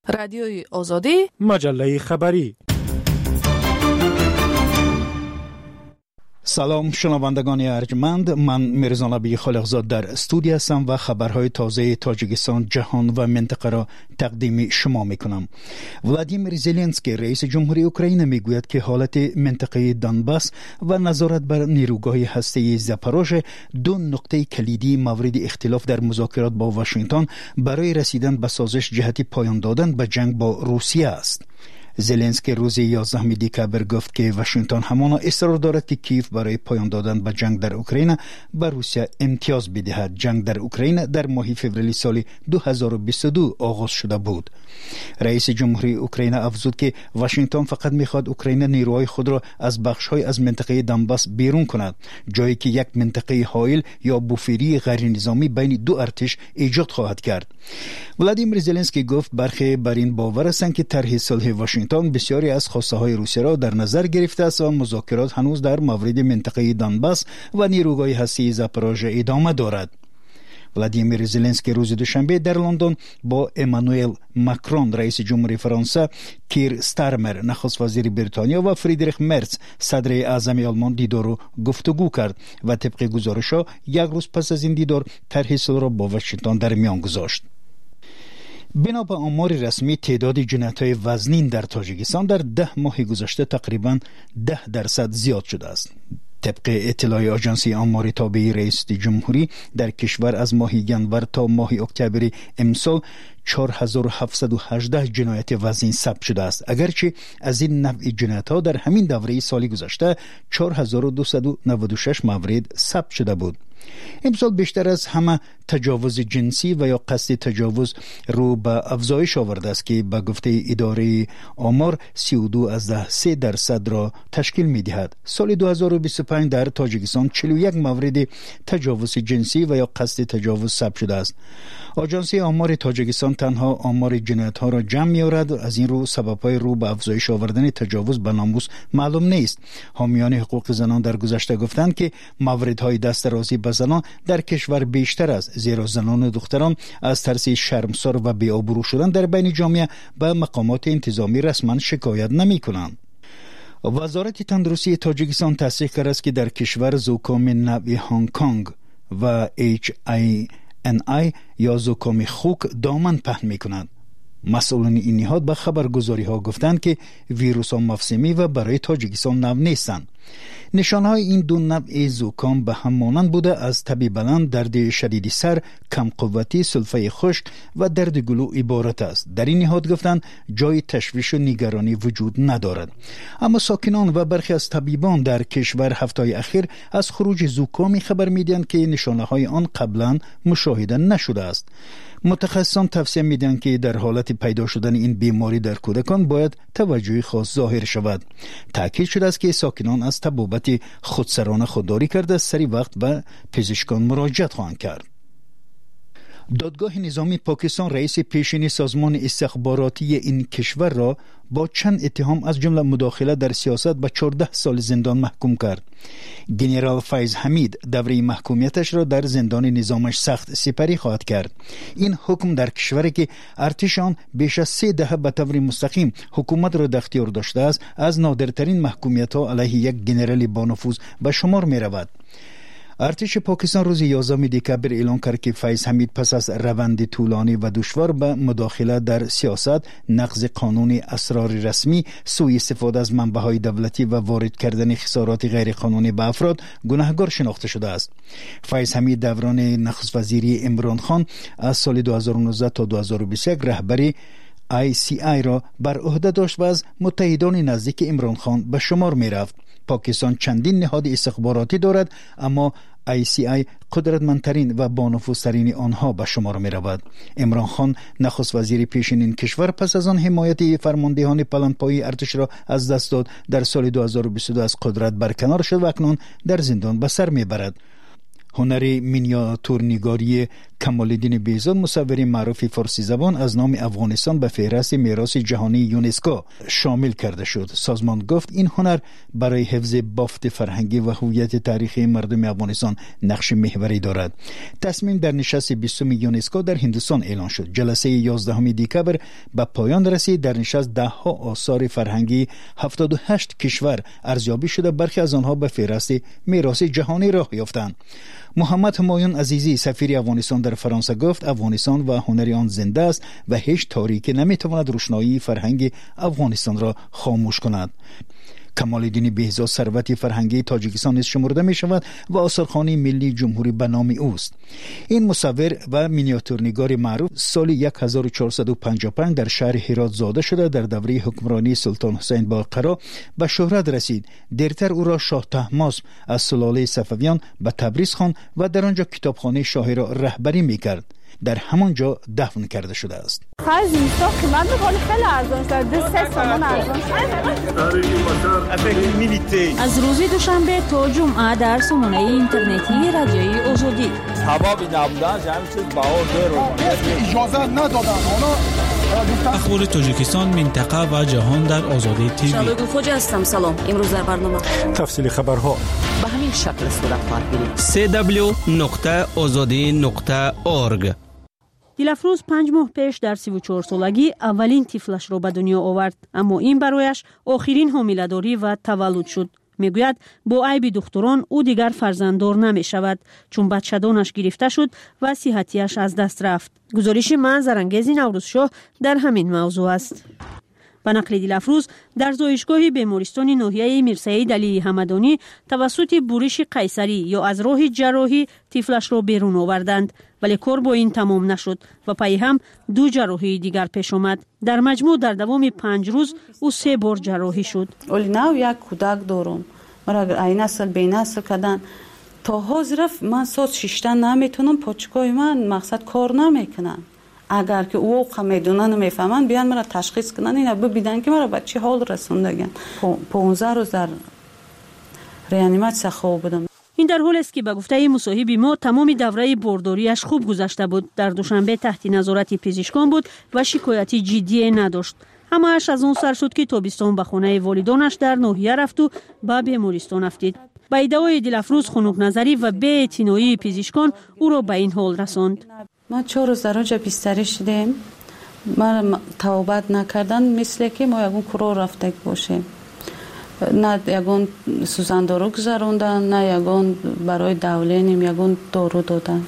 رادیوی آزادی، مجله خبری. سلام شنوندگان ارجمند، من میرزا نبی خالقزاد در استودیو هستم و خبرهای تازه تاجیکستان، جهان و منطقه را تقدیم شما میکنم. ولادیمیر زلنسکی رئیس جمهوری اوکراین میگوید که حالت منطقه دونباس و نظارت بر نیروگاه هسته‌ای زاپاروژه دو نقطه کلیدی مورد اختلاف در مذاکرات با واشنگتن برای رسیدن به سازش جهت پایان دادن به جنگ با روسیه است. زلنسکی روز 11 دکبر گفت که واشنگتن همانا اصرار دارد که کیف برای پایان دادن به جنگ در اوکراین به روسیه امتیاز بدهد. جنگ در اوکراین در ماه فوریه سال 2022 آغاز شده بود. رئیس جمهوری اوکراین افزود که واشنگتن فقط میخواد اوکراین نیروهای خود را از بخش‌های از منطقه دونباس بیرون کند، جایی که یک منطقه حائل یا بوفری غیر نظامی بین دو ارتش ایجاد خواهد کرد. ولادیمیر زلنسکی گفت برخی بر این باور هستند که طرح صلح واشنگتن بسیاری از خواسته های روسیه را در نظر گرفته است و مذاکرات هنوز در مورد منطقه دونباس و نیروگاه هسته‌ای زاپاروژه ادامه دارد. ولادیمیر زلنسکی روز دوشنبه در لندن با امانوئل ماکرون رئیس جمهوری فرانسه، کیر ستارمر نخست وزیر بریتانیا و فریدریخ مرز صدر اعظم آلمان دیدار و گفتگو کرد و طبق گزارش‌ها یک روز پس از این دیدار طرح صلح را با واشنگتن در میان گذاشت. بنا به آمار رسمی تعداد جنایت‌های وزنین در تاجیکستان در 10 ماه گذشته تقریباً 10% زیاد شده است. طبق اطلاع آژانسی آمار تابع رئیس جمهوری در کشور از ماه ینور تا ماه اکتبر امسال 4718 جنایت وزنین ثبت شده است، اگرچه از این نوع جنایت‌ها در همین دوره سالی گذشته 4296 مورد ثبت شده بود. امسال بیشتر از همه تجاوز جنسی و یا قصد تجاوز رو به افزایش آورده است که به گفته اداره آمار 32.3% را تشکیل می دهد. سال 2025 در تاجیکستان 41 مورد تجاوز جنسی و یا قصد تجاوز ثبت شده است. آژانس آمار تاجیکستان تنها آمار جنایت ها را جمع می آورد، از این رو سبب‌های رو به افزایش آوردن تجاوز به ناموس معلوم نیست. حامیان حقوق زنان در گذشته گفتند که موردهای دست درازی به زنان در کشور بیشتر است، زیرا زنان و دختران از ترس شرمسار و بی‌آبرو شدن در بین جامعه به مقامات انتظامی رسما شکایت نمی کنند. وزارت تندرستی تاجیکستان تصدیق کرده است که در کشور زکام نوع هنگ کنگ و HINI یا زکام خوک دامن پهن می کنند. مسئولان این نهاد به خبرگزاری ها گفتند که ویروس ها موسمی و برای تاجیکستان نو نیستند. نشانه های این دو نوع زکام به هم مانند بوده، از تبی بلند، درد شدید سر، کم قوتی، سلفه خشک و درد گلو عبارت است. در این نهاد گفتند جای تشویش و نگرانی وجود ندارد. اما ساکنان و برخی از طبیبان در کشور هفته اخیر از خروج زکامی خبر میدهند که نشانه های آن قبلا مشاهده نشده است. متخصصان توصیه میدن که در حالت پیدا شدن این بیماری در کودکان باید توجه خاص ظاهر شود. تاکید شده است که ساکنان از تبابت خودسرانه خودداری کرده سری وقت به پزشکان مراجعت خواهند کرد. دادگاه نظامی پاکستان رئیس پیشین سازمان استخباراتی این کشور را با چند اتهام از جمله مداخله در سیاست به 14 سال زندان محکوم کرد. جنرال فیض حمید دوره محکومیتش را در زندان نظامش سخت سپری خواهد کرد. این حکم در کشوری که ارتش آن بیش از 3 دهه به طور مستقیم حکومت را در اختیار داشته است، از نادرترین محکومیت‌ها علیه یک جنرال با نفوذ به شمار می رود. ارتش پاکستان روز 11 دکبر اعلام کرد که فیض حمید پس از روند طولانی و دشوار به مداخله در سیاست، نقض قانون اسرار رسمی، سوء استفاده از منبع‌های دولتی و وارد کردن خسارات غیرقانونی به افراد گناهکار شناخته شده است. فیض حمید دوران نخست وزیری عمران خان از سال 2019 تا 2021 رهبری ICI را بر عهده داشت و از متحدان نزدیک عمران خان به شمار می رفت. پاکستان چندین نهاد استخباراتی دارد، اما ICI قدرتمندترین و بانفوذترین آنها به شمار می رود. عمران خان نخست وزیر پیشین این کشور پس از آن حمایت فرماندهان پلنگ‌پایی ارتش را از دست داد، در سال 2022 از قدرت برکنار شد و اکنون در زندان به سر می برد. هنر مینیاتورنگاری کمال‌الدین بهزاد مصور معروف فارسی زبان از نام افغانستان به فهرست میراث جهانی یونسکو شامل کرده شد. سازمان گفت این هنر برای حفظ بافت فرهنگی و هویت تاریخی مردم افغانستان نقش محوری دارد. تصمیم در نشست 20 یونسکو در هندوستان اعلان شد. جلسه 11 دکبر به پایان رسید. در نشست 10 آثار فرهنگی 78 کشور ارزیابی شده، برخی از آنها به فهرست میراث جهانی راه یافتند. محمد همایون عزیزی سفیر افغانستان در فرانسه گفت افغانستان و هنر آن زنده است و هیچ تاریکی نمیتواند روشنایی فرهنگ افغانستان را خاموش کند. کمال‌الدین بهزاد ثروت فرهنگی تاجیکستان نیز شمرده می شود و آثارخانه ملی جمهوری به نام اوست. این مصور و مینیاتورنگار معروف سال 1455 در شهر هرات زاده شده. در دوره حکمرانی سلطان حسین باقرا به شهرت رسید. دیرتر او را شاه طهماسب از سلاله صفویان به تبریز خواند و در آنجا کتابخانه شاهی را رهبری می کرد. در همانجا دفن کرده شده است. از روز دوشنبه تا جمعه در سامانه اینترنتی رادیوی آزادی اجازه ندادن. اخبار تاجیکستان، منطقه و جهان در آزادی تیوی. شالوگو خوجا هستم. سلام. امروز در برنامه تفصیل خبرها به همین شکل صورت خواهد گرفت. www.azadi.org. دیلافروز 5 ماه پیش در 34 سالگی اولین طفلش را به دنیا آورد، اما این برایش آخرین حامله‌داری و تولد شد. میگوید با عیب دختران او دیگر فرزنددار نمی شود چون بچه‌دانش گرفته شد و صحتیش از دست رفت. گزارش منظرانگیز نوروزشاه در همین موضوع است. به نقل دیلافروز در زایشگاه بیمارستان ناحیه میرسعید علی حمدانی توسط بورش قیصری یا از راه جراحی طفلش را بیرون آوردند، ولی کار با این تمام نشد و پای هم 2 جراحی دیگر پیش آمد. در مجموع در دوام 5 روز او 3 بار جراحی شد. اولی ناو یک کودک دارم، مرا اگر این نسل به نسل کردن تا حاضر من ساعت 6 نمیتونم، پاچکای من مقصد کار نمیکنن. اگر که او میدونن میفهمن بیان مرا تشخیص کنن، اینا ببینن که مرا به چه حال رسوندگن. 15 روز در ریانیماسیون خواب بودم. این در حالی است که به گفته مصاحب ما تمام دوره بارداریش خوب گذشته بود. در دوشنبه تحت نظارت پزشکان بود و شکایتی جدی نداشت. همه‌اش از اون سر شد که تابستان به خانه والدانش در ناحیه رفت و به بیمارستان افتید. با ادعای دیلافروز خنک نظری و بی‌اعتنایی پزشکان او را به این حال رساند. ما 4 روز در اونجا بستری شدیم. ما توبت نکردن مثل که ما یگون کرو رفته باشیم. نه یگون سوزندارو گذروندن، نه یگون برای دولینیم یگون دارو دادن.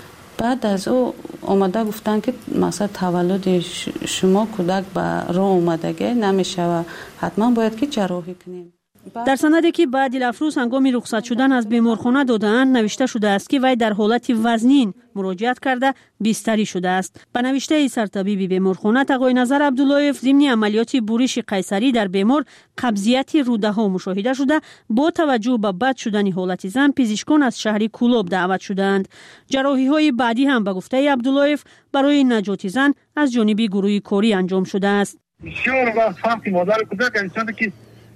بعد از او آمده گفتن که مثلا تولد شما کودک به راه اومدگی نمیشه و حتما باید که جراحی کنیم. در سندی که بعد دیلافروز هنگام رخصت شدن از بیمارخانه دادند نوشته شده است که وی در حالت وزنین مراجعت کرده بستری شده است. به نوشته سرطبیب بیمارخانه تقای نظر عبداللهیف ضمن عملیات بورش قیصری در بیمار قبضیت روده ها مشاهده شده. با توجه به بد شدن حالت زن پزشکان از شهر کولوب دعوت شدند. جراحی های بعدی هم به گفته عبداللهیف برای نجات زن از جانب گروه کاری انجام شده است. بسیار وقتی مادر کودک انسان که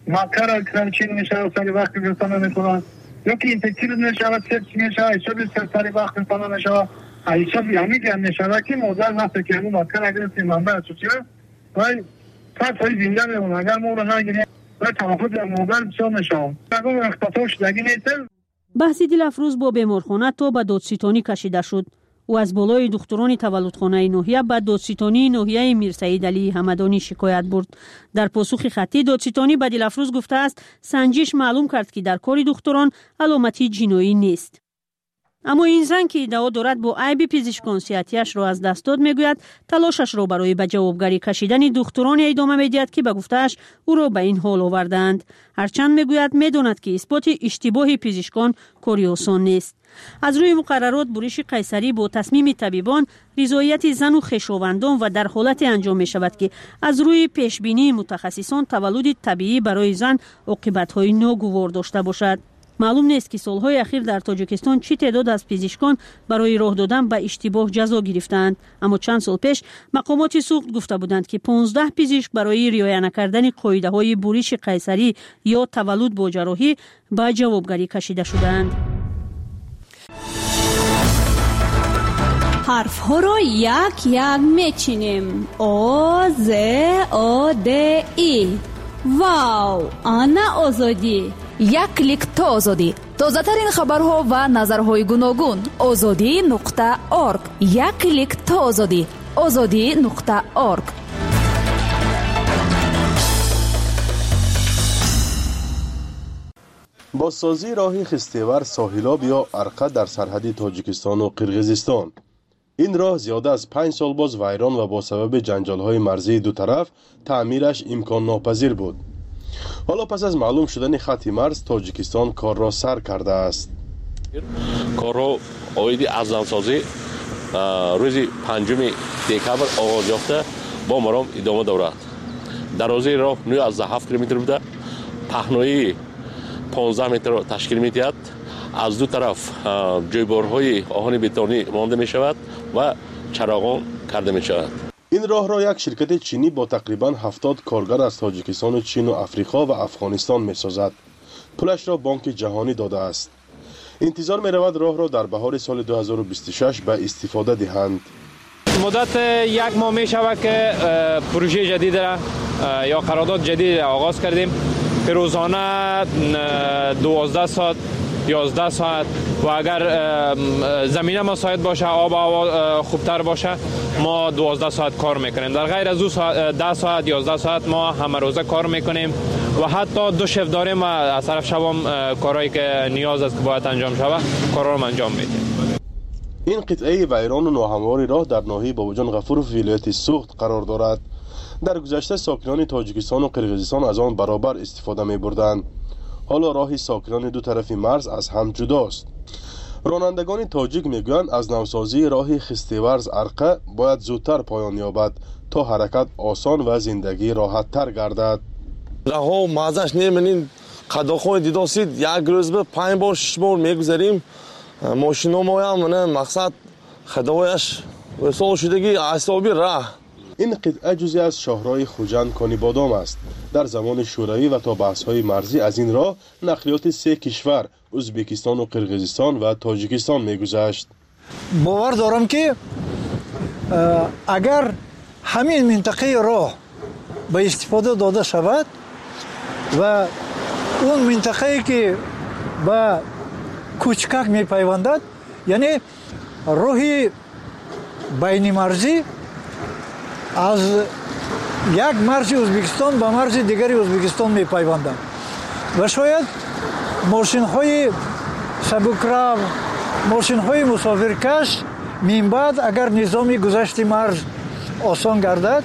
مکر کردن چی نمیشه سری وقتی رسانه نمیکنن یا که اینفکتیو نمیشه سرچ نمیشه ایشون سری وقت رسانه نمیشه ایشون همین نمیشه که مادر نفس که اون مکر اگر منبع چیه وای فقط زنده میمونه اگر ما رو نگیریم و تمافض مادر بسیار نشه اگر اختطاف شدگی نیست. بحث دیلافروز با بیمارخانه تا به دادستانی کشیده شد. او از بالای دختران تولدخانه ناحیه به دادستانی ناحیه میرسعید علی حمدانی شکایت برد. در پاسخ خطی دادستانی به دیلافروز گفته است سنجش معلوم کرد که در کار دختران علامتی جنایی نیست. اما این زن که ادعا دارد با عیب پزشکان صحتیش را از دست داد میگوید تلاشش را برای به جوابگری کشیدن دختران ادامه میدهد که به گفتهش او را به این حال آوردند. هرچند میگوید میداند که اثبات اشتباه پزشکان کاری آسان نیست. از روی مقررات بورش قیصری با تصمیم طبیبان رضایت زن و خویشاوندان و در حالت انجام می شود که از روی پیشبینی متخصصان تولد طبیعی برای زن عاقبت‌های ناگوار داشته باشد. معلوم نیست که سالهای اخیر در تاجیکستان چه تعداد از پزشکان برای راه دادن به اشتباه جزا گرفتند، اما چند سال پیش مقامات سوخت گفته بودند که 15 پزشک برای رعایت نکردن قاعده‌های بورش قیصری یا تولد با جراحی به جوابگری کشیده شدند. حرف ها را یک یک میچینیم. آ ز آ د ای. واو، آنا آزادی. یک کلیک تا آزادی. تازه ترین خبرها و نظرهای گوناگون. azadi.org. یک کلیک تا آزادی. azadi.org. بازسازی راه خستیور ساحلاب یا ارقه در سرحد تاجیکستان و قرقیزستان. این راه زیاده از 5 سال باز ویران و با سبب جنجال‌های مرزی دو طرف تعمیرش امکان ناپذیر بود. حالا پس از معلوم شدن خط مرز تاجیکستان کار را سر کرده است. کار را اویدی از نوسازی روز 5 دکبر آغاز یافته با مرام ادامه دارد. درازی راه 9.7 کیلومتر بوده. پهنایی 15 متر تشکیل می‌دهد. از دو طرف جویبارهای آهن بتونی مانده می شود و چراغان کرده می شود. این راه را یک شرکت چینی با تقریباً 70 کارگر از تاجیکستان و چین و افریقا و افغانستان می سازد. پولش را بانک جهانی داده است. انتظار می رود راه را در بهار سال 2026 به استفاده دهند. مدت یک ماه می شود که پروژه جدید را یا قرارداد جدید آغاز کردیم که روزانه 12 ساعت 11 ساعت و اگر زمینه مساعد باشه، آب و هوا خوبتر باشه، ما 12 ساعت کار میکنیم. در غیر از 10 ساعت 11 ساعت ما همه روزه کار میکنیم و حتی 2 شفت داریم و از طرف شبام کارهایی که نیاز است که باید انجام شود کارا رو انجام میدیم. این قطعه ویران و ناهموار راه در ناحیه باباجان غفورov ولایت سوخت قرار دارد. در گذشته ساکنان تاجیکستان و قرقیزستان از آن برابر استفاده می‌بردند. حالا راه ساکنان دو طرف مرز از هم جداست. رانندگان تاجیک میگویند از نوسازی راه خستیورز ارقه باید زودتر پایان یابد تا حرکت آسان و زندگی راحت تر گردد. راه مازش نمی‌بینید، قداخوی دیداسید یک روز به 5 بار 6 بار میگذاریم. ماشینا ما هم مقصد خدایش وصول شدگی اعصابی راه. این قطعه جزئی از شاهراه خوجند کانی بادام است. در زمان شوروی و تا بحث‌های مرزی از این راه نقلیات 3 کشور ازبکستان و قرقیزستان و تاجیکستان می‌گذشت. باور دارم که اگر همین منطقه راه به استفاده داده شود و اون منطقه‌ای که به کوچکک می‌پیوندد، یعنی راهی بین مرزی از یک مرز ازبکستان به مرز دیگری ازبکستان می‌پیوندند و شاید ماشین‌های سبکرو، ماشین‌های مسافرکش من بعد اگر نظام گذشت مرز آسان گردد،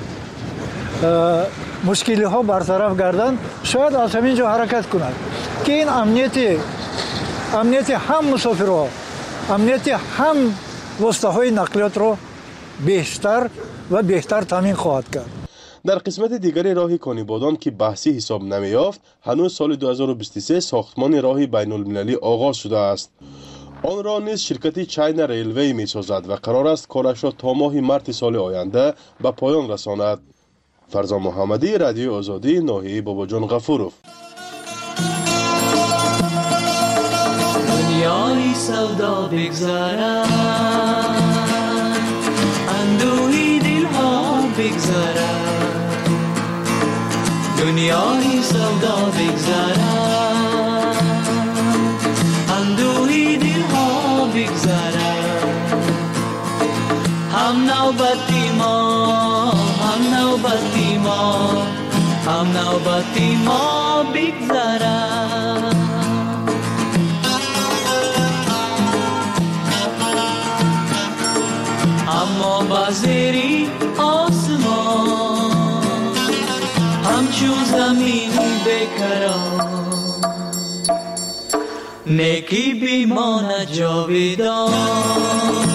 مشکل‌ها برطرف گردند، شاید از همین جا حرکت کنند که این امنیت هم مسافرها، امنیت هم واسطه‌های نقلیات را بیشتر و بهتر تامین خواهد کرد. در قسمت دیگری راه کانیبادان که بحثی حساب نمی‌یافت، هنوز سال 2023 ساختمان راه بین المللی آغاز شده است. آن را نیز شرکت چین ریلوی می‌سازد و قرار است کارش را تا ماه مارس سال آینده به پایان رساند. فرزان محمدی، رادیو آزادی، ناحیه باباجان غفورov. دنیای سودا بگذارد، اندوهی دلها بگذارد، دنیای سودا بگذارد، اندوهی دلها بگذارد. هم نوبتی ما، هم نوبتی ما، هم نوبتی ما بگذارد. اما بازری آسمان همچون زمین بکران، نیکی بیماند جاویدان.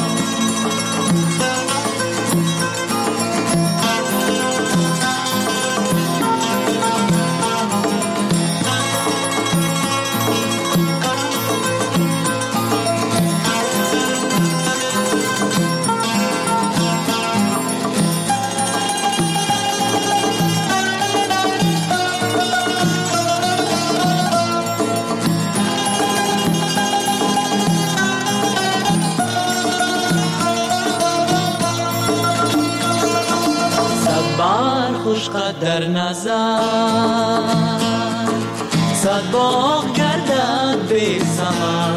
خوش قد در نظر، صد باغ گردد بی ثمر،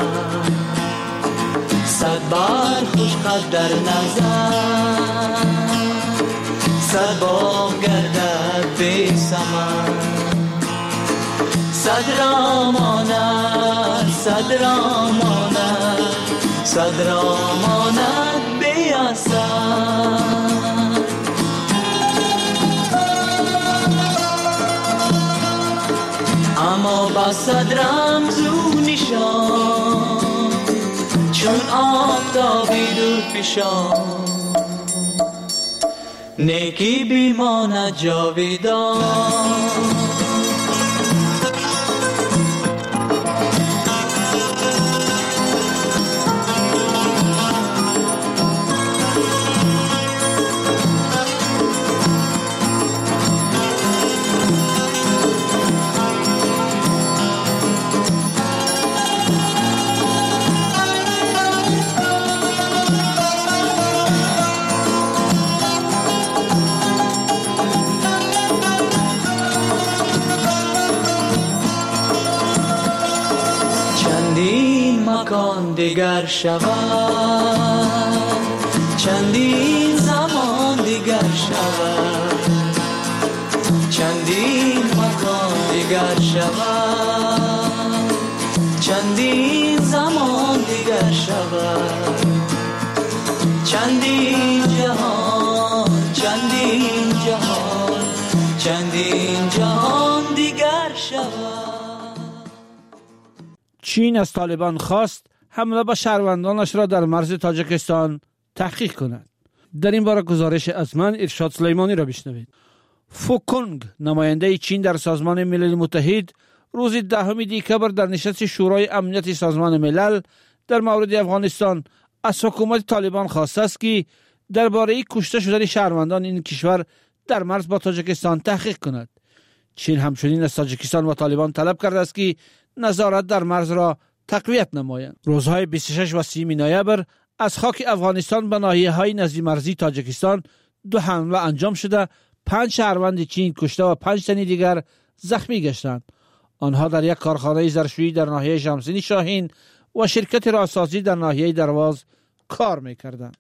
صد بار خوش قد در نظر، صد باغ گردد بی ثمر، صد را ماند، صد را ماند، صد را ماند بی اثر. اما با صد رمز و نشان، چون آفتابی دور پیشان، نیکی بیماند جاویدان. مکان دیگر شود، چندین زمان دیگر شود، چندین مکان دیگر شود، چندین زمان دیگر شود، چندین جهان، چندین جهان، چندین جهان دیگر شود. چین از طالبان خواست حمله به شهروندانش را در مرز تاجیکستان تحقیق کند. در این باره گزارش از من ارشاد سلیمانی را بشنوید. فوکونگ نماینده چین در سازمان ملل متحد روز 10 دسامبر در نشست شورای امنیت سازمان ملل در مورد افغانستان از حکومت طالبان خواسته است که درباره کشته شدن شهروندان این کشور در مرز با تاجیکستان تحقیق کند. چین همچنین از تاجیکستان و طالبان طلب کرده است که نظارت در مرز را تقویت نمایند. روزهای 26 و 30 نوامبر از خاک افغانستان به ناحیه‌های نزدیک مرزی تاجیکستان 2 حمله انجام شده، 5 شهروند چین کشته و 5 تن دیگر زخمی گشتند. آنها در یک کارخانه ظرفشویی در ناحیه شمسین شاهین و شرکت راسازی در ناحیه درواز کار می‌کردند.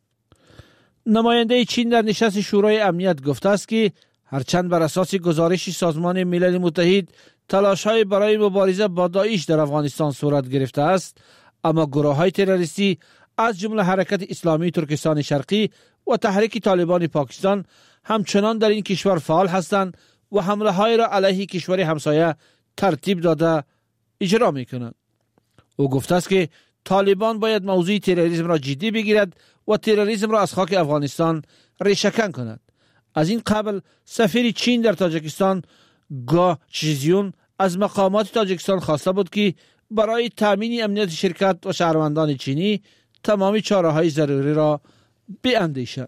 نماینده چین در نشست شورای امنیت گفته است که هرچند بر اساس گزارش سازمان ملل متحد تلاش‌های برای مبارزه با داعش در افغانستان صورت گرفته است، اما گروه‌های تروریستی از جمله حرکت اسلامی ترکستان شرقی و تحریک طالبان پاکستان همچنان در این کشور فعال هستند و حمله‌های را علیه کشور همسایه ترتیب داده اجرا می‌کنند. او گفته است که طالبان باید موضوع تروریسم را جدی بگیرد و تروریسم را از خاک افغانستان ریشه‌کن کند. از این قبل سفیر چین در تاجیکستان گا چیزیون از مقامات تاجیکستان خواسته بود که برای تامین امنیت شرکت و شهروندان چینی تمامی چاره‌های ضروری را بیاندیشد.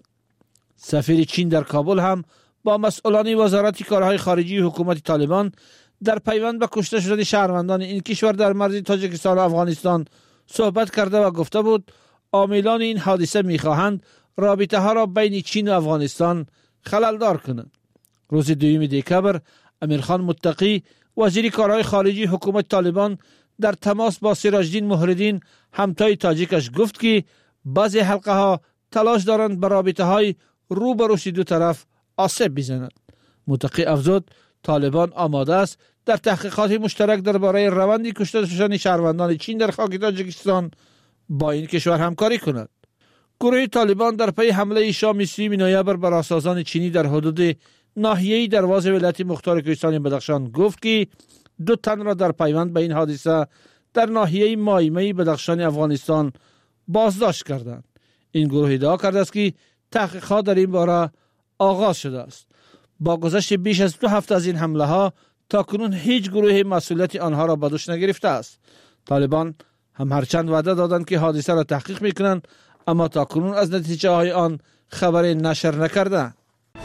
سفیر چین در کابل هم با مسئولان وزارت کارهای خارجی حکومت طالبان در پیوند به کشته شدن شهروندان این کشور در مرز تاجیکستان و افغانستان صحبت کرده و گفته بود عاملان این حادثه می‌خواهند رابطه ها را بین چین و افغانستان خللدار کنند. روز 2 دسامبر امیرخان متقی وزیر کارهای خارجی حکومت طالبان در تماس با سراجدین مهردین همتای تاجیکش گفت که بعضی حلقه ها تلاش دارند به رابطه های رو به روی دو طرف آسیب بزنند. متقی افزود طالبان آماده است در تحقیقات مشترک درباره روند کشته شدن شهروندان چین در خاک تاجیکستان با این کشور همکاری کند. گروه طالبان در پی حمله شام 30 نوامبر بر راسازان چینی در حدود ناحیه درواز ولایت مختار کوهستان بدخشان گفت که 2 تن را در پیوند به این حادثه در ناحیه مایمه بدخشان افغانستان بازداشت کردند. این گروه ادعا کرده است که تحقیقات در این باره آغاز شده است. با گذشت بیش از 2 هفته از این حمله ها تاکنون هیچ گروه مسئولیت آنها را به دوش نگرفته است. طالبان هم هرچند وعده دادند که حادثه را تحقیق میکنند، اما تاکنون از نتیجه های آن خبری نشر نکردند.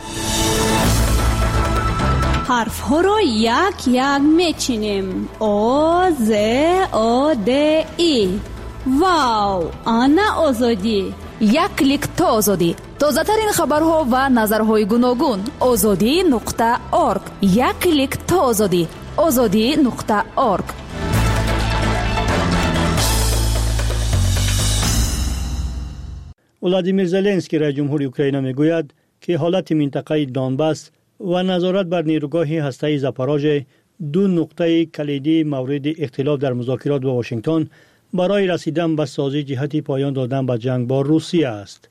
حرف ها رو یک یک میچینیم. او ز او د ای. واو، آنا آزادی. یک کلیک تا آزادی. تازه‌ترین خبرها و نظرهای گوناگون. azadi.org. یک کلیک تا آزادی. azadi.org. ولادیمیر زلنسکی رئیس جمهوری اوکراین میگوید که حالت منطقه دونباس و نظارت بر نیروگاه هسته‌ای زاپاروژه دو نقطه کلیدی مورد اختلاف در مذاکرات با واشنگتن برای رسیدن به سازی جهت پایان دادن به جنگ با روسیه است.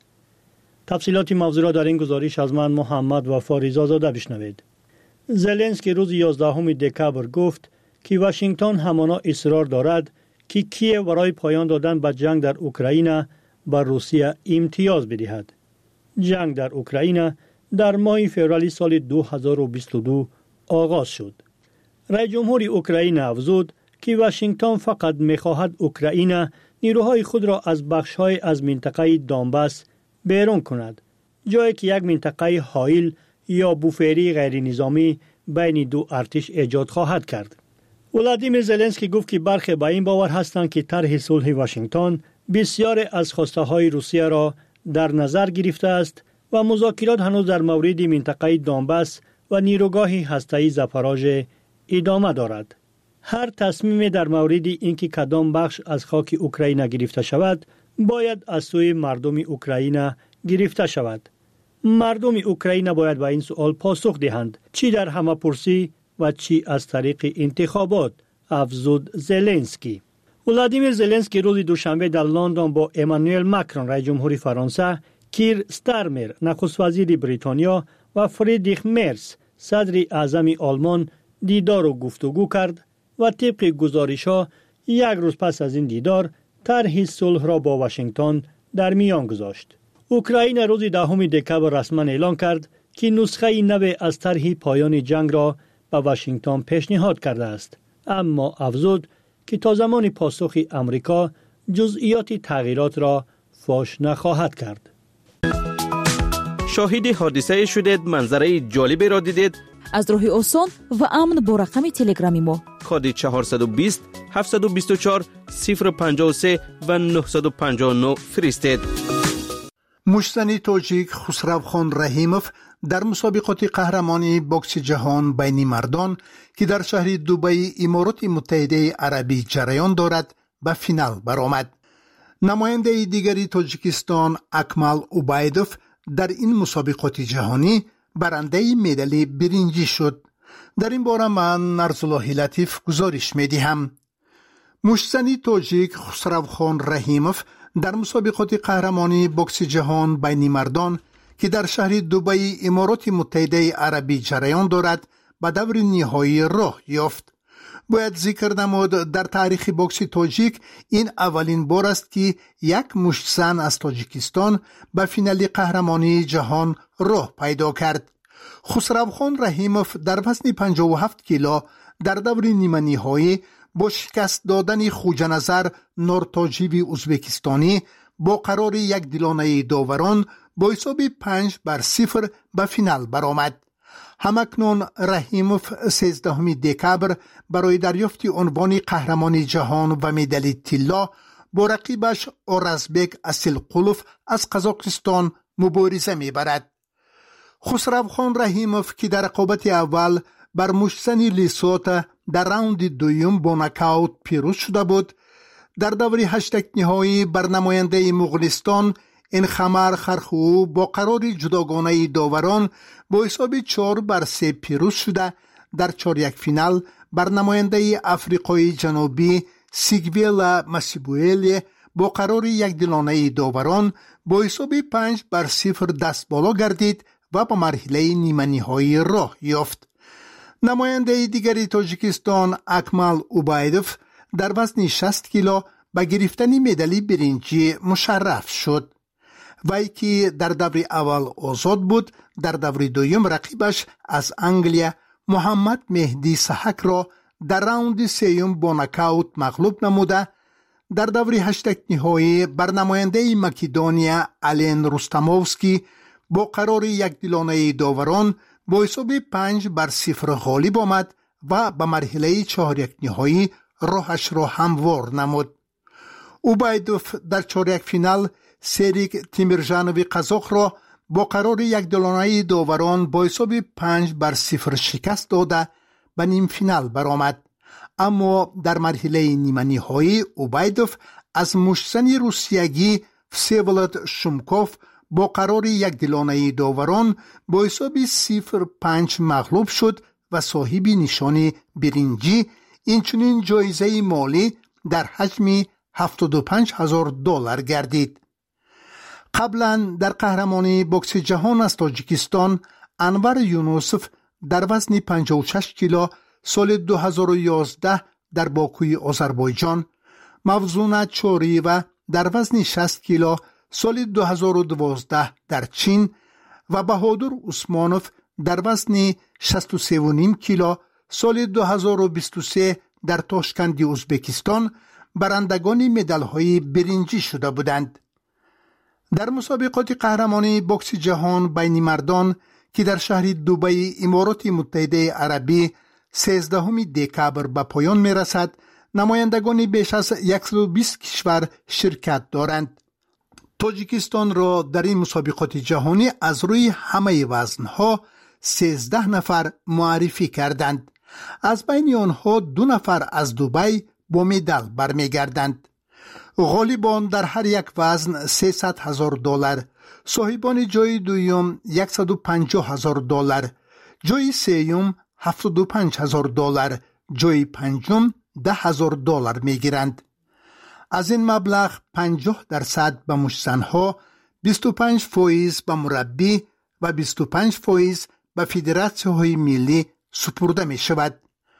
تفصیلات موضوع را در این گزارش از من محمد وفا رضازاده بشنوید. زلنسکی روز 11 دکبر گفت که واشنگتن همانا اصرار دارد که کیف برای پایان دادن به جنگ در اوکراین بر روسیه امتیاز بدهد. جنگ در اوکراین در ماه فوریه سال 2022 آغاز شد. رئیس جمهور اوکراین افزود که واشنگتن فقط می‌خواهد اوکراین نیروهای خود را از بخش‌های از منطقه دونباس بیرون کند، جایی که یک منطقه حائل یا بوفری غیر نظامی بین دو ارتش ایجاد خواهد کرد. ولادیمیر زلنسکی گفت که برخی به این باور هستند که طرح صلح واشنگتن بسیار از خواسته‌های روسیه را در نظر گرفته است و مذاکرات هنوز در مورد منطقه دونباس و نیروگاه هسته‌ای زاپاروژه ادامه دارد. هر تصمیم در مورد اینکه کدام بخش از خاک اوکراین گرفته شود باید از سوی مردم اوکراین گرفته شود. مردم اوکراین باید به این سوال پاسخ دهند، چی در همه‌پرسی و چی از طریق انتخابات، افزود زلنسکی. ولادیمیر زلنسکی روز دوشنبه در لندن با امانوئل ماکرون رئیس جمهور فرانسه، کیر ستارمر نخست وزیر بریتانیا و فریدریخ مرز صدر اعظم آلمان دیدار و گفتگو کرد و طبق گزارش‌ها یک روز پس از این دیدار طرح صلح را با واشنگتن در میان گذاشت. اوکراین روز 10 دکبر رسما اعلام کرد که نسخه نو از طرح پایان جنگ را به واشنگتن پیشنهاد کرده است، اما افزود که تا زمان پاسخ امریکا جزئیات تغییرات را فاش نخواهد کرد. شاهد حادثه شدید، منظره جالبی را دیدید؟ از راه آسان و امن با رقم تلگرامی ما کد 420 724 053 و 959 فرستید. مشتنی تاجیک خسروخان رحیموف در مسابقات قهرمانی بوکس جهان بین مردان که در شهر دبی امارات متحده عربی جریان دارد به فینال برآمد. نماینده دیگری تاجیکستان اکمال اوبایدوف در این مسابقات جهانی برنده مدال برنجی شد. در این باره من نرزالله لطیف گزارش می‌دهم. مشتنی تاجیک خسروخان رحیموف در مسابقات قهرمانی بوکس جهان بین مردان که در شهر دبی امارات متحده عربی جریان دارد به دور نهایی راه یافت. باید ذکر نمود در تاریخ بوکس تاجیک این اولین بار است که یک مشت زن از تاجیکستان به فینال قهرمانی جهان راه پیدا کرد. خسروخان رحیموف در وزن 57 کیلو در دور نیمه نهایی با شکست دادن خوجنظر نورتاجیوی ازبکستانی با قرار یک دلانه داوران با حساب 5-0 به فینال برآمد. همکنون رحیموف 13 دکبر برای دریافت عنوان قهرمان جهان و مدال طلا با رقیبش اورزبک اسیلقولوف از قزاقستان مبارزه می‌برد. خسروخان رحیموف که در رقابت اول بر مشتزن لیسوت در راوند دوم با نکاوت پیروز شده بود، در دور 8 نهایی بر نماینده مغولستان انخمر خرخو با قرار جداگانه داوران با حساب 4-3 پیروز شده، در 1/4 فینال بر نماینده افریقای جنوبی سیگویل مسیبوئل با قرار یک دلانه داوران با حساب 5-0 دست بالا گردید و به مرحله نیمه نهایی راه یافت. نماینده دیگری تاجیکستان اکمال اوبایدوف در وزن 60 کیلو به گرفتن مدال برنجی مشرف شد. وی که در دور اول آزاد بود، در دور دوم رقیبش از انگلیا محمد مهدی سحک را در راوند سوم با نکاوت مغلوب نموده، در دور 8 نهایی بر نماینده مکدونیا آلن رستموفسکی با قرار یک دلانه داوران با حساب 5-0 غالب آمد و به مرحله 4 نهایی راهش را هموار نمود. اوبایدوف در 4 فینال سریک تیمرجانوی قزاق را با قرار یک دلانه داوران با حساب 5-0 شکست داده به نیم فینال برآمد. اما در مرحله نیمه نهایی اوبایدوف از مشتزن روسیگی وسیولد شومکوف با قرار یک دلانه داوران با حساب 0-5 مغلوب شد و صاحب نشان برنجی، اینچنین جایزه مالی در حجم $75,000 گردید. قبلا در قهرمانی بوکس جهان از تاجیکستان انور یونوسف در وزن 56 کیلو سال 2011 در باکوی آذربایجان، موزون چوریوه در وزن 60 کیلو سال 2012 در چین و بهادر عثمانوف در وزن 63.5 کیلو سال 2023 در تاشکند ازبکستان برندگان مدال‌های برنجی شده بودند. در مسابقات قهرمانی بوکس جهان بین مردان که در شهر دبی امارات متحده عربی 13 دکبر به پایان می رسد، نمایندگان بیش از 120 کشور شرکت دارند. تاجیکستان را در این مسابقات جهانی از روی همه وزنها 13 نفر معرفی کردند. از بین آنها 2 نفر از دبی با مدال برمیگردند. غالبان در هر یک وزن $300,000، صاحبان جای دویم $150,000، جای سوم $75,000، جای پنجم $10,000 میگیرند. از این مبلغ 50% به مشتزنها، 25% به مربی و 25% به فدراسیون‌های ملی سپرده می شود.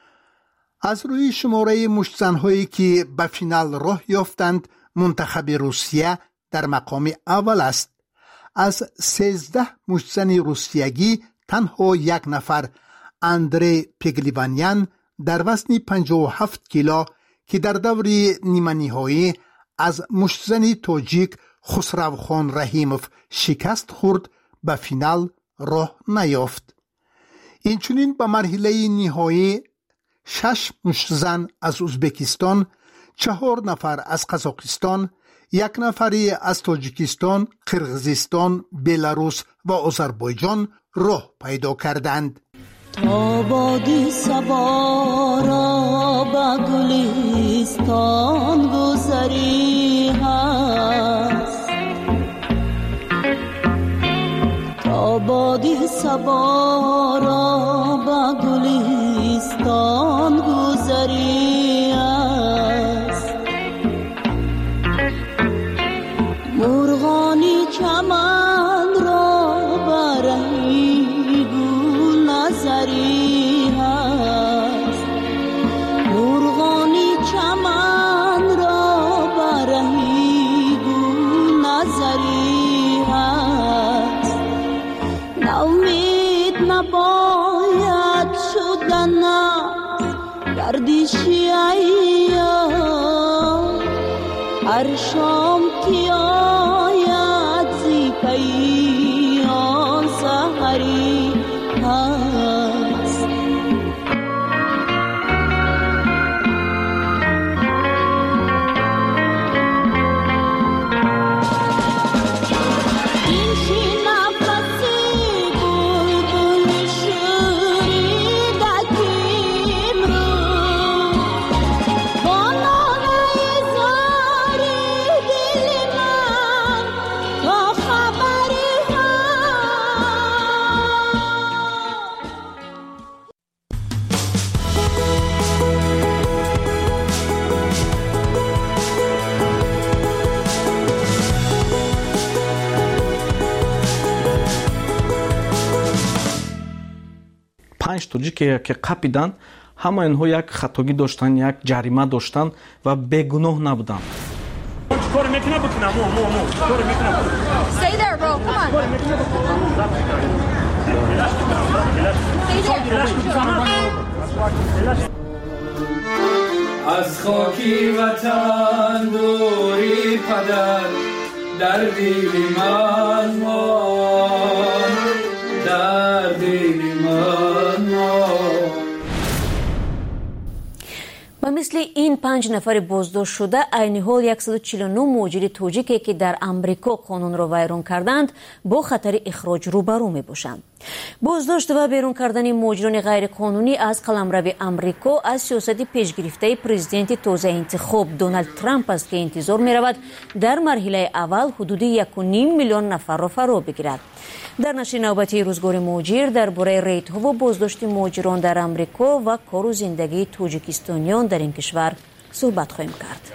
از روی شماره مشتزن‌هایی که به فینال راه یافتند، منتخب روسیه در مقام اول است. از 13 مشتزن روسیگی تنها یک نفر، اندری پگلیوانیان در وزن 57 کیلو که در دور نیمه نهایی از مشتزن تاجیک خسروخان رحیموف شکست خورد، به فینال راه نیافت. اینچنین به مرحله نهایی 6 مشتزن از ازبکستان، 4 نفر از قزاقستان، 1 نفری از تاجیکستان، قرقیزستان، بلاروس و آذربایجان راه پیدا کردند. تا بادی صبا را به گلستان گذری هست، تا بادی صبا را به گلستان گذری هست، مرغانی چمن را برهی گل نظری هست، مرغانی چمن را برهی گل نظری هست، ناامید نباید شدن گردشی ایام، هر شام که آید زی پی آن سحری هست. این شی نفسی بلبل شوریده کیم رو، با ناله زاری دل من تا خبری پنج توجیه که قپیدن، همه اینها یک خطاگی داشتن، یک جریمه داشتن و بیگناه نبودن. کار میکنه بکنم کار میکنم. Stay there bro, come on. از خاکی وطن دوری پدر در دل من مان، در دل من مان. به مثل این 5 نفر بازداشت شده عین حال 149 مهاجر توجیکی که در امریکا قانون را ویران کردند با خطر اخراج روبرو می باشند. بازداشت و بیرون کردن مهاجران غیر قانونی از قلمرو امریکا از سیاست پیشگرفته پرزیدنت تازه انتخاب دونالد ترامپ است که انتظار می رود در مرحله اول حدود 1.5 میلیون نفر را فرا بگیرد. در نشر نوبتی روزگار مهاجر درباره ریت‌ها و بازداشت مهاجران در امریکا و کار و زندگی توجیکستانیان در این کشور صحبت خواهیم کرد.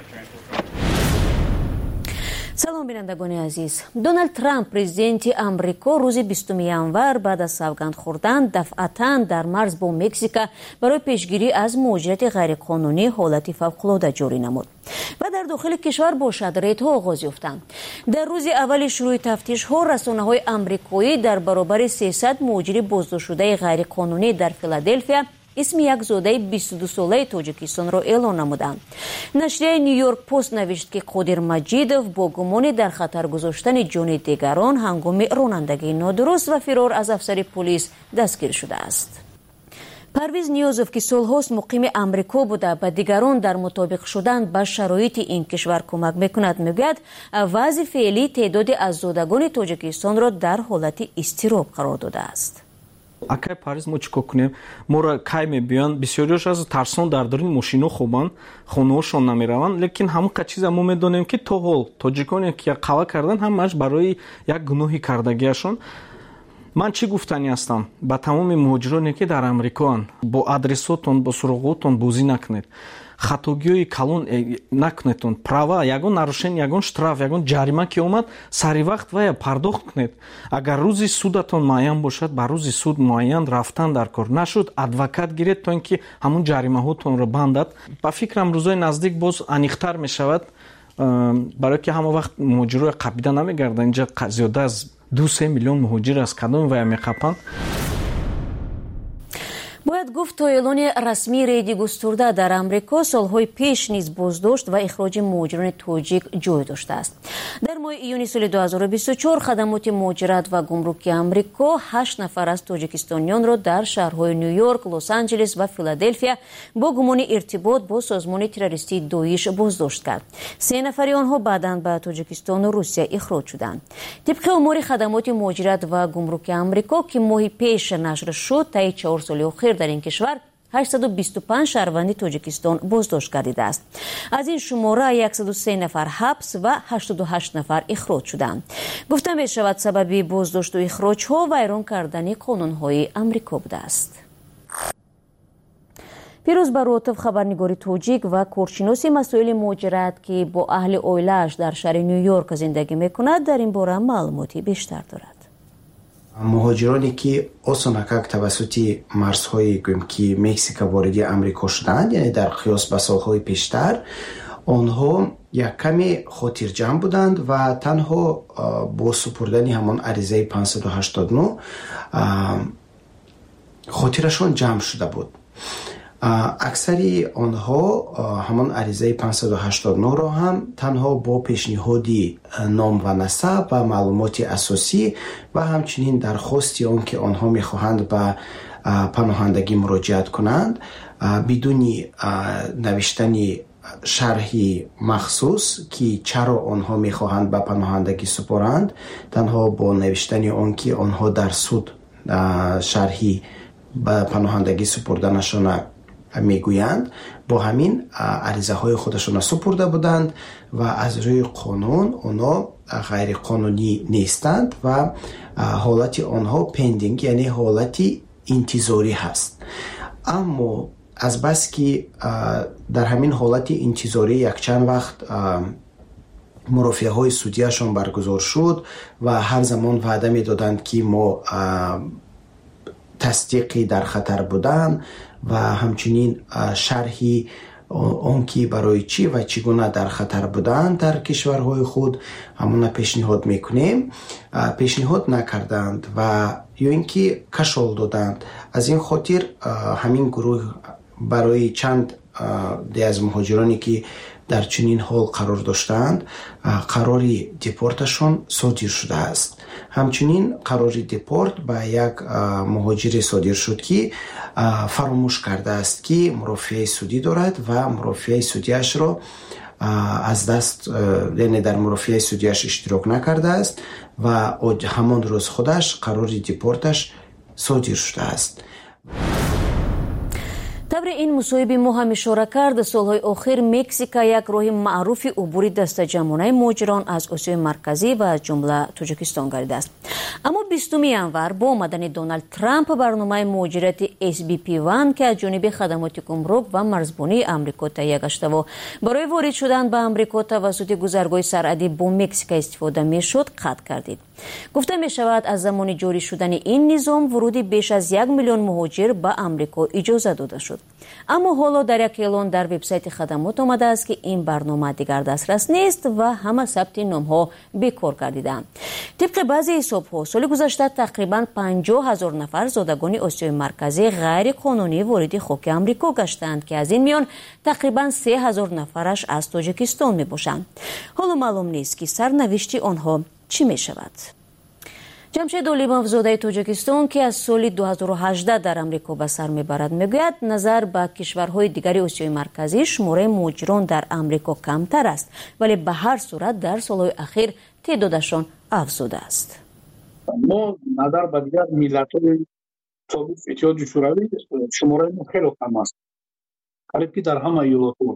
سلام بینندگان عزیز. دونالد ترامپ پرزیدنت امریکا روز 20 ینور بعد از سوگند خوردن دفعتاً در مرز با مکزیک برای پیشگیری از مهاجرت غیرقانونی حالت فوق‌العاده جاری نمود و در داخل کشور باشد ریت‌ها آغاز یافتند. در روز اول شروع تفتیش‌ها رسانه‌های آمریکایی در برابر 300 مهاجر بازداشت شده غیرقانونی در فیلادلفیا اسم یک زاده 22 ساله تاجیکستان را اعلام نمودند. نشریه نیویورک پست نوشت که قادر مجیدوف با گمان در خطر گذاشتن جان دیگران هنگام رانندگی نادرست و فرار از افسر پلیس دستگیر شده است. پرویز نیازوف که سالهاست مقیم امریکا بوده به دیگران در مطابق شدن با شرایط این کشور کمک میکند میگوید وضع فعلی تعداد از زادگان تاجیکستان را در حالت اضطراب قرار داده است. акай париз мо чӣ кор кунем моро кай мебиёнд бисёриёш аз тарсон дар дорин мошино хобанд хонаҳошон намераванд лекин ҳамон қа чиза мо медонем ки то ҳол тоҷиконе ки қава кардан ҳамааш барои як гуноҳи кардагиашон ман чӣ гуфтанӣ ҳастам ба тамоми муҳоҷироне ки дар амрикоанд бо адресотон бо суроғотон бозӣ накунед хатогиҳои калон накунедон права ягон нарушение ягон штраф ягон ҷарима ки омад сари вақт вая пардохт кунед агар рӯзи судатон муайян бошад ба рӯзи суд муайян рафтан дар кор нашуд адвокат гиред то ин ки ҳамон ҷаримаҳотонро бандад ба фикрам рӯзои наздик боз аниқтар мешавад барое ки ҳама вақт муҳоҷирои қабида намегардад инҷа зиёда аз 2-3 миллион муҳоҷир аз кадоми вая меқапанд. باید گفت تا اعلان رسمی ریدی گسترده در امریکا سالهای پیش نیز بازداشت و اخراج مهاجران توجیک جای داشته است. در ماه ایون سال 2024 خدمات مهاجرت و گمرکی امریکا 8 نفر از تاجیکستانیان را در شهرهای نیویورک، لس آنجلس و فیلادلفیا با گمان ارتباط با سازمان تروریستی داعش بازداشت کرد. 3 نفر آنها بعداً به تاجیکستان و روسیه اخراج شدند. طبق آمار خدمات مهاجرت و گمرک امریکا که ماه پیش نشر شد تا 4 سال اخیر در این کشور 825 شهروند تاجیکستان بازداشت گردیده است. از این شماره 103 نفر حبس و 88 نفر اخراج شدند. گفتم می شود سبب بازداشت و اخراج ها ویران کردن قانون های امریکا بوده است. پیروز براتوف خبرنگار تاجیک و کارشناس مسائل مهاجرت که با اهل اویلش در شهر نیویورک زندگی میکند در این باره معلوماتی بیشتر دارد. مهاجرانی که آسانکک توسط مرزهای که مکزیک وارد امریکا شدند یعنی در قیاس به سالهای پیشتر آنها یک کمی خاطرجمع بودند و تنها با سپردن همان عریضه 589 خاطرشان جمع شده بود. اکثری آنها همان عریضه 589 را هم تنها با پیشنهادی نام و نسب و معلومات اساسی و همچنین درخواستی آن که آنها میخواهند به پناهندگی مراجعت کنند بدون نوشتن شرحی مخصوص که چرا آنها میخواهند به پناهندگی سپارند تنها با نوشتن آن که آنها در سود شرحی به پناهندگی سپردنشان میگویند با همین عریضه های خودشون سپرده بودند و از روی قانون اونا غیر قانونی نیستند و حالت آنها پندینگ یعنی حالت انتظاری هست. اما از بس که در همین حالت انتظاری یک چند وقت مرافعه های سودیشان برگزار شد و هر زمان وعده می دادند که ما تصدیقی در خطر بودن و همچنین شرحی اون که برای چی و چگونه در خطر بودن در کشورهای خود همون پیشنهاد میکنیم پیشنهاد نکردند و یا اینکه کشال دادند. از این خاطر همین گروه برای چند از مهاجرانی که در چنین حال قرار داشتند قراری دیپورتشون صادر شده است. همچنین قراری دیپورت به یک مهاجر صادر شد که فراموش کرده است که مرافعه سودی دارد و مرافعه سودیش را از دست، یعنی در مرافعه سودیش اشتراک نکرده است و همان روز خودش قرار دیپورتش صادر شده است. табри ин мусоҳиби мо ҳам ишора кард, солҳои охир Мексика як роҳи маъруфи убури дастаҷамонаи муҳоҷирон аз Осиёи марказӣ ва аз ҷумла Тоҷикистон гардидааст. Аммо 20 январ бо омадани Доналд Трамп барномаи муҳоҷирати SBP1 ки аз ҷониби хадамоти гумрук ва марзбонии Амрико таҳия гаштаво барои ворид шудан ба Амрико тавассути гузаргоҳи сарҳадӣ бо Мексика истифода мешуд, қатъ гардид. гуфта мешавад аз замони ҷорӣ шудани ин низом вуруди беш аз 1 миллион муҳоҷир ба Амрико иҷоза дода шуд. аммо ҳоло дар як эълон дар вебсайти хадамот омадааст ки ин барнома дигар дастрас нест ва ҳама сабти номҳо бекор гардидаанд. тибқи баъзе ҳисобҳо соли гузашта тақрибан 50,000 нафар зодагони Осиёи марказӣ ғайриқонунӣ вориди хоки Амрико гаштанд ки аз ин миён тақрибан 3,000 нафараш аз Тоҷикистон мебошанд. ҳоло маълум нест ки сарнавишти онҳо чӣ мешавад. ҷамшед Олимовзодаи Тоҷикистон ки аз соли 2018 дар Амрико ба сар мебарад мегӯяд назар ба кишварҳои дигари Осиёи марказӣ шумораи муҳоҷирон дар Амрико камтар аст, вале ба ҳар сурат дар солҳои ахир теъдодашон афзудааст. мо назар ба дигар миллатҳои собиқ иттиҳоди шӯравӣ шумораи мо хеле кам аст, қариб ки дар ҳама иёлотҳо.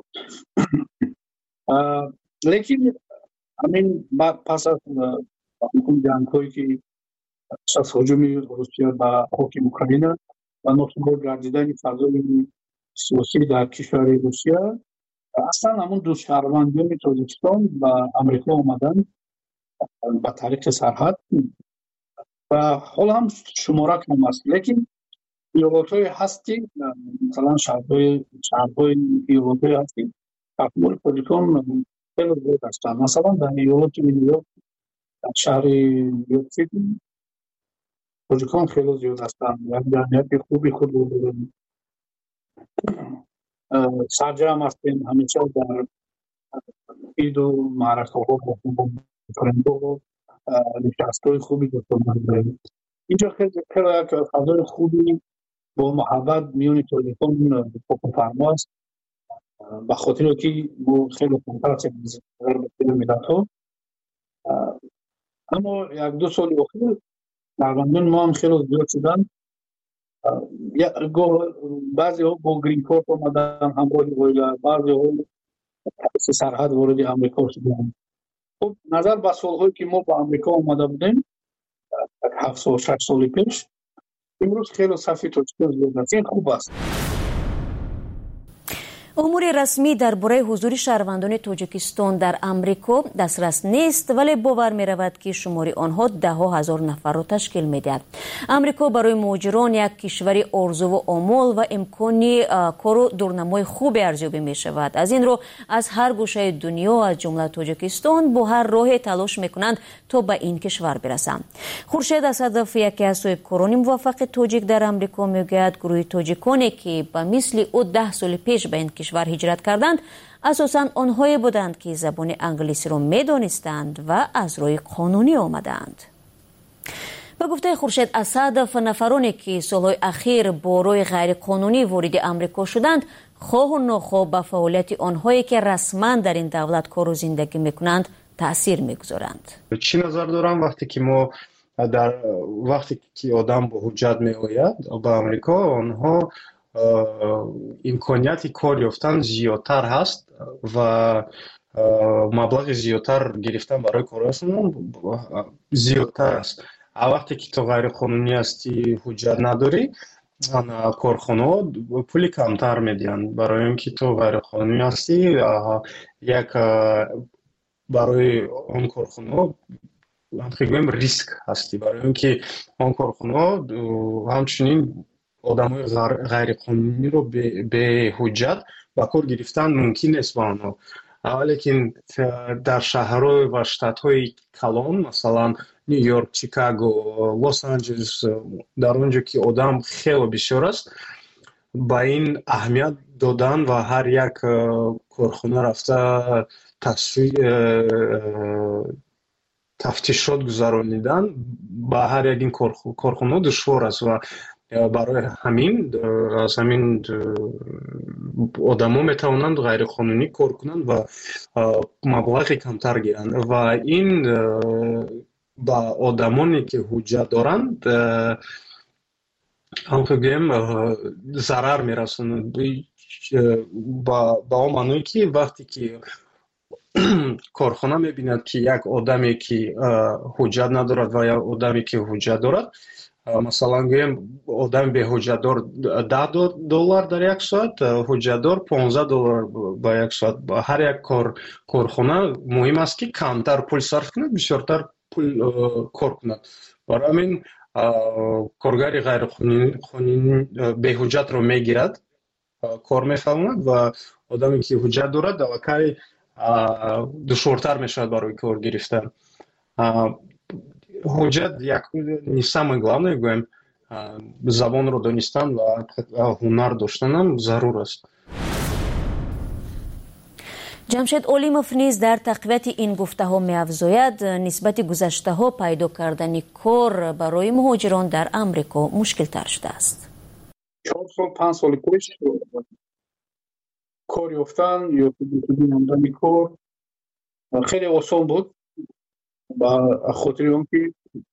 лекин ҳамин пас аз ҷангҳое ки аз ҳуҷуми Русия ба хоки Украина ва носубот гардидани фазои сиёсӣ дар кишвари Русия, аслан ҳамун ду шаҳрвандони Тоҷикистон ба Амрико омаданд ба тариқи сарҳад ва ҳоло ҳам шумора кам аст. лекин иёлотҳое ҳасти, масалан шаҳрҳои иёлотҳое ҳасти таҳмили Тоҷикистон хеле зиёд ҳастанд. масалан дар иёлоти Ню-Йорк, дар шаҳри Нью-Йорк-Сити тоҷикон хеле зиёд ҳастанд. як ҷамъияти хуби худ дорем. сарҷам ҳастем ҳамеша дар иду маъракаҳо бо френдҳо нишастҳои хуби дӯстона дорем. инҷо хеле як фазои хуби бо муҳаббат миёни тоҷикон фокуфармо аст, ба хотире ки мо хеле камтар ҳастем назар ба дигар миллатҳо. аммо як-ду соли охир шаҳрвандони мо ҳам хеле зиёд шуданд. баъзеҳо бо грин-корт омаданд ҳамроҳи оила, баъзеҳо тариқи сарҳад вориди Амрико шуданд. хуб, назар ба солҳое ки мо ба Амрико омада будем 7 сол 6 соли пеш, имрӯз хеле сафи тоҷикон зиёд аст. ин хуб аст. умури расмӣ дар бораи ҳузури шаҳрвандони Тоҷикистон дар Амрико дастрас нест, вале бовар меравад ки шумори онҳо даҳҳо ҳазор нафарро ташкил медиҳад. Амрико барои муҳоҷирон як кишвари орзуву омол ва имкони кору дурнамои хубе арзёбӣ мешавад. аз ин рӯ аз ҳар гӯшаи дунё аз ҷумла Тоҷикистон бо ҳар роҳе талош мекунанд то ба ин кишвар бирасанд. Хуршед Асадов, яке аз соҳибкорони муваффақи тоҷик дар Амрико, мегӯяд гурӯҳи тоҷиконе ки ба мисли ӯ 10 соли пеш ба ин кишвар ҳиҷрат карданд, асосан онҳое буданд ки забони англисиро медонистанд ва аз роҳи қонунӣ омаданд. ба гуфтаи Хуршед Асадов, нафароне ки солҳои ахир бо роҳи ғайриқонунӣ вориди Амрико шуданд, хоҳу нохоҳ ба фаъолияти онҳое ки расман дар ин давлат кору зиндагӣ мекунанд таъсир мегузоранд. чӣ назар дорам вақте ки мо вақте ки одам бо ҳуҷҷат меояд ба Амрико, онҳо имконияти кор ёфтан зиёдтар ҳаст ва маблағи зиёдтар гирифтан барои корашон зиёдтар аст. а вақте ки то ғайриқонунӣ ҳастӣ, ҳуҷҷат надорӣ, корхонаҳо пули камтар медиҳанд, барои ин ки то ғайриқонунӣ ҳастӣ, як барои он корхонаҳо ҳамхӯем риск ҳастӣ, барои ин ки он корхонаҳо ҳамчунин одамои ғайриқонуниро беҳуҷҷат ба кор гирифтан мумкин нест ба онҳо. лекин дар шаҳрҳо ва штатҳои калон, масалан Нью-Йорк, Чикаго, Лос-Анҷелес, дар он ҷо ки одам хеле бисёр аст, ба ин аҳамият додан ва ҳар як корхона рафта тафтишот гузаронидан ба ҳар як ин корхонаҳо душвор аст ва барои ҳамин аз ҳамин одамо метавонанд ғайриқонунӣ кор кунанд ва маблағи камтар гиранд ва ин ба одамоне ки ҳуҷҷат доранд ҳамонто гӯем зарар мерасонад ба он маъное ки вақте ки корхона мебинад ки як одаме ки ҳуҷҷат надорад ва як одаме ки ҳуҷҷат дорад, масалан гӯем одами беҳуҷҷатдор $10 дар як соат, ҳуҷҷатдор $15 ба як соат. Ҳар як корхона муҳим аст ки камтар пул сарф кунад, бисёртар пул кор кунад. Барои ҳамин коргари ғайриқонунӣ беҳуҷҷатро мегирад, кор мефаҳмад ва одаме ки ҳуҷҷат дорад аллакай душвортар мешавад барои кор гирифтан. ҳуҷҷат не самое главное, гӯем забонро донистан ва ҳунар доштанам зарур аст. ҷамшед Олимов низ дар тақвияти ин гуфтаҳо меафзояд, нисбати гузаштаҳо пайдо кардани кор барои муҳоҷирон дар Амрико мушкилтар шудааст. 4 сол 5 соли пеш кор ёфтан ё намудани кор хеле осон буд, ба хотири он ки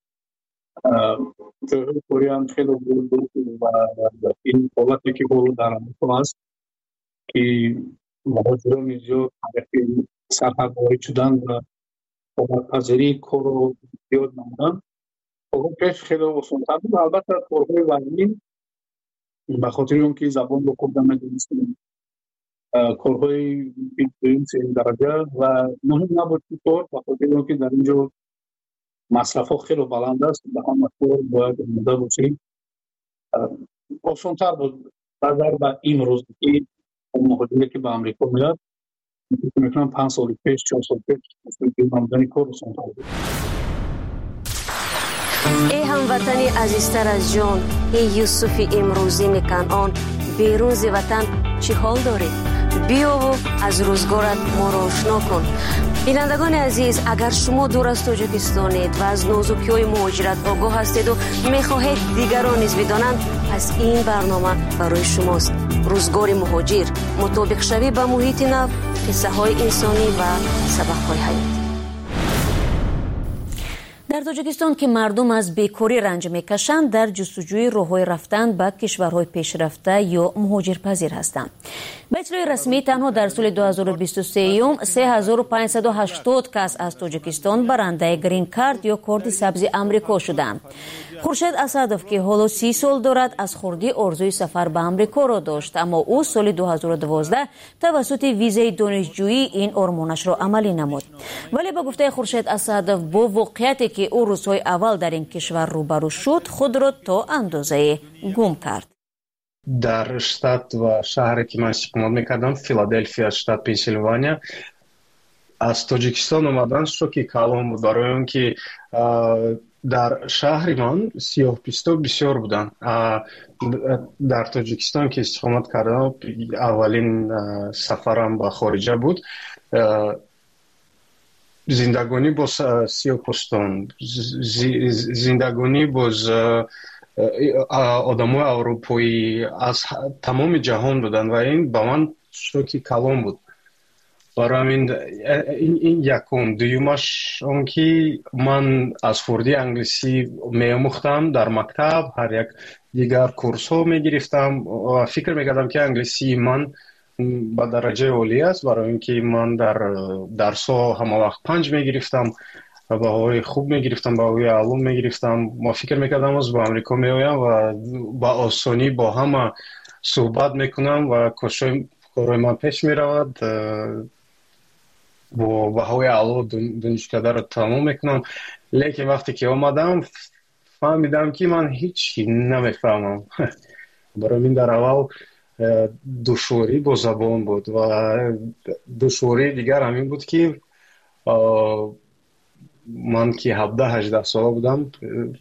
ҷойҳои кориам хеле буд ва ин ҳолате ки ҳоло дар Амрико аст ки муҳоҷирони зиёд сарҳад ворид шуданд ва омадпазирии корро зиёд намуданд. пеш хеле осонтар буд. Албатта корҳои вазнин ба хотири он ки забонро хуб намедонистем, корҳои дуюм сеюм дараҷа ва муҳим набуд ки кор ба хотири он ки дар ин ҷо масрафҳо хеле баланд аст, ба ҳама кор бояд омода бошем. Осонтар буд назар ба имрӯз ки муҳоҷире ки ба Амрико меяд, мекунам 5 соли пеш 4 соли пеш намудани кор осонтар буд. ای هموطنی عزیزتر از جان، ای یوسف امروزی مکنعان، بیرون ز وطن چی حال داری؟ بیا و از روزگارت ما را آشنا کن. بینندگان عزیز، اگر شما دور از تاجیکستانید و از نازکی‌های مهاجرت آگاه هستید و می‌خواهید دیگران نیز بدانند، پس این برنامه برای شماست. روزگار مهاجر، مطابق شوی به محیط نو، قصه‌های انسانی و سبق‌های حیاتی. در تاجیکستان که مردم از بیکاری رنج میکشند، در جستجوی راه‌های رفتن به کشورهای پیشرفته یا مهاجرپذیر هستند. به اطلاع رسمی تنها در سال 2023 3580 کس از تاجیکستان برنده گرین کارت یا کارت سبز آمریکا شدند. خورشید اسدов که حالا 30 سال دارد از خردی آرزوی سفر به آمریکا را داشت، اما او سال 2012 توسط ویزای دانشجویی این آرمانش را عملی نمود. ولی به گفته خورشید اسدов با واقعیتی که او روزهای اول در این کشور روبرو شد، خود را تا اندازه گم کرد. در штат و شهری که من استقامت میکردم، فیلادلفیا، штат پنسیلوانیا، از تاجیکستان اومدن شوکی کلام بود، برای اون که در شهر من سیاه‌پوستا بسیار بودن. در تاجیکستان که استقامت کردم، اولین سفرم به خارجه بود. زندگانی با سیاه‌پوستان، زندگانی با آدمای اروپایی از تمام جهان بودن و این با من شوکی کلام بود. برای این یکم. دویمش اون که من از خردی انگلیسی می‌آموختم در مکتب، هر یک دیگر کورس ها می‌گرفتم و فکر می‌کردم که انگلیسی من با درجه عالی است، برای اینکه من در درس ها همه وقت 5 می‌گرفتم، بهایی خوب می‌گرفتم، بهایی علوم می‌گرفتم. ما فکر می‌کردم از با آمریکا می‌آیم و با آسانی با همه صحبت می‌کنم و کارهای من پیش می‌رود. با بهایی علوم دانشکده را تمام میکنم. لیکن وقتی که آمدم فهمیدم که من هیچی نمیفهمم. برای من در اول دشواری با زبان بود و دشواری دیگر همین بود که من که 17-18 ساله بودم،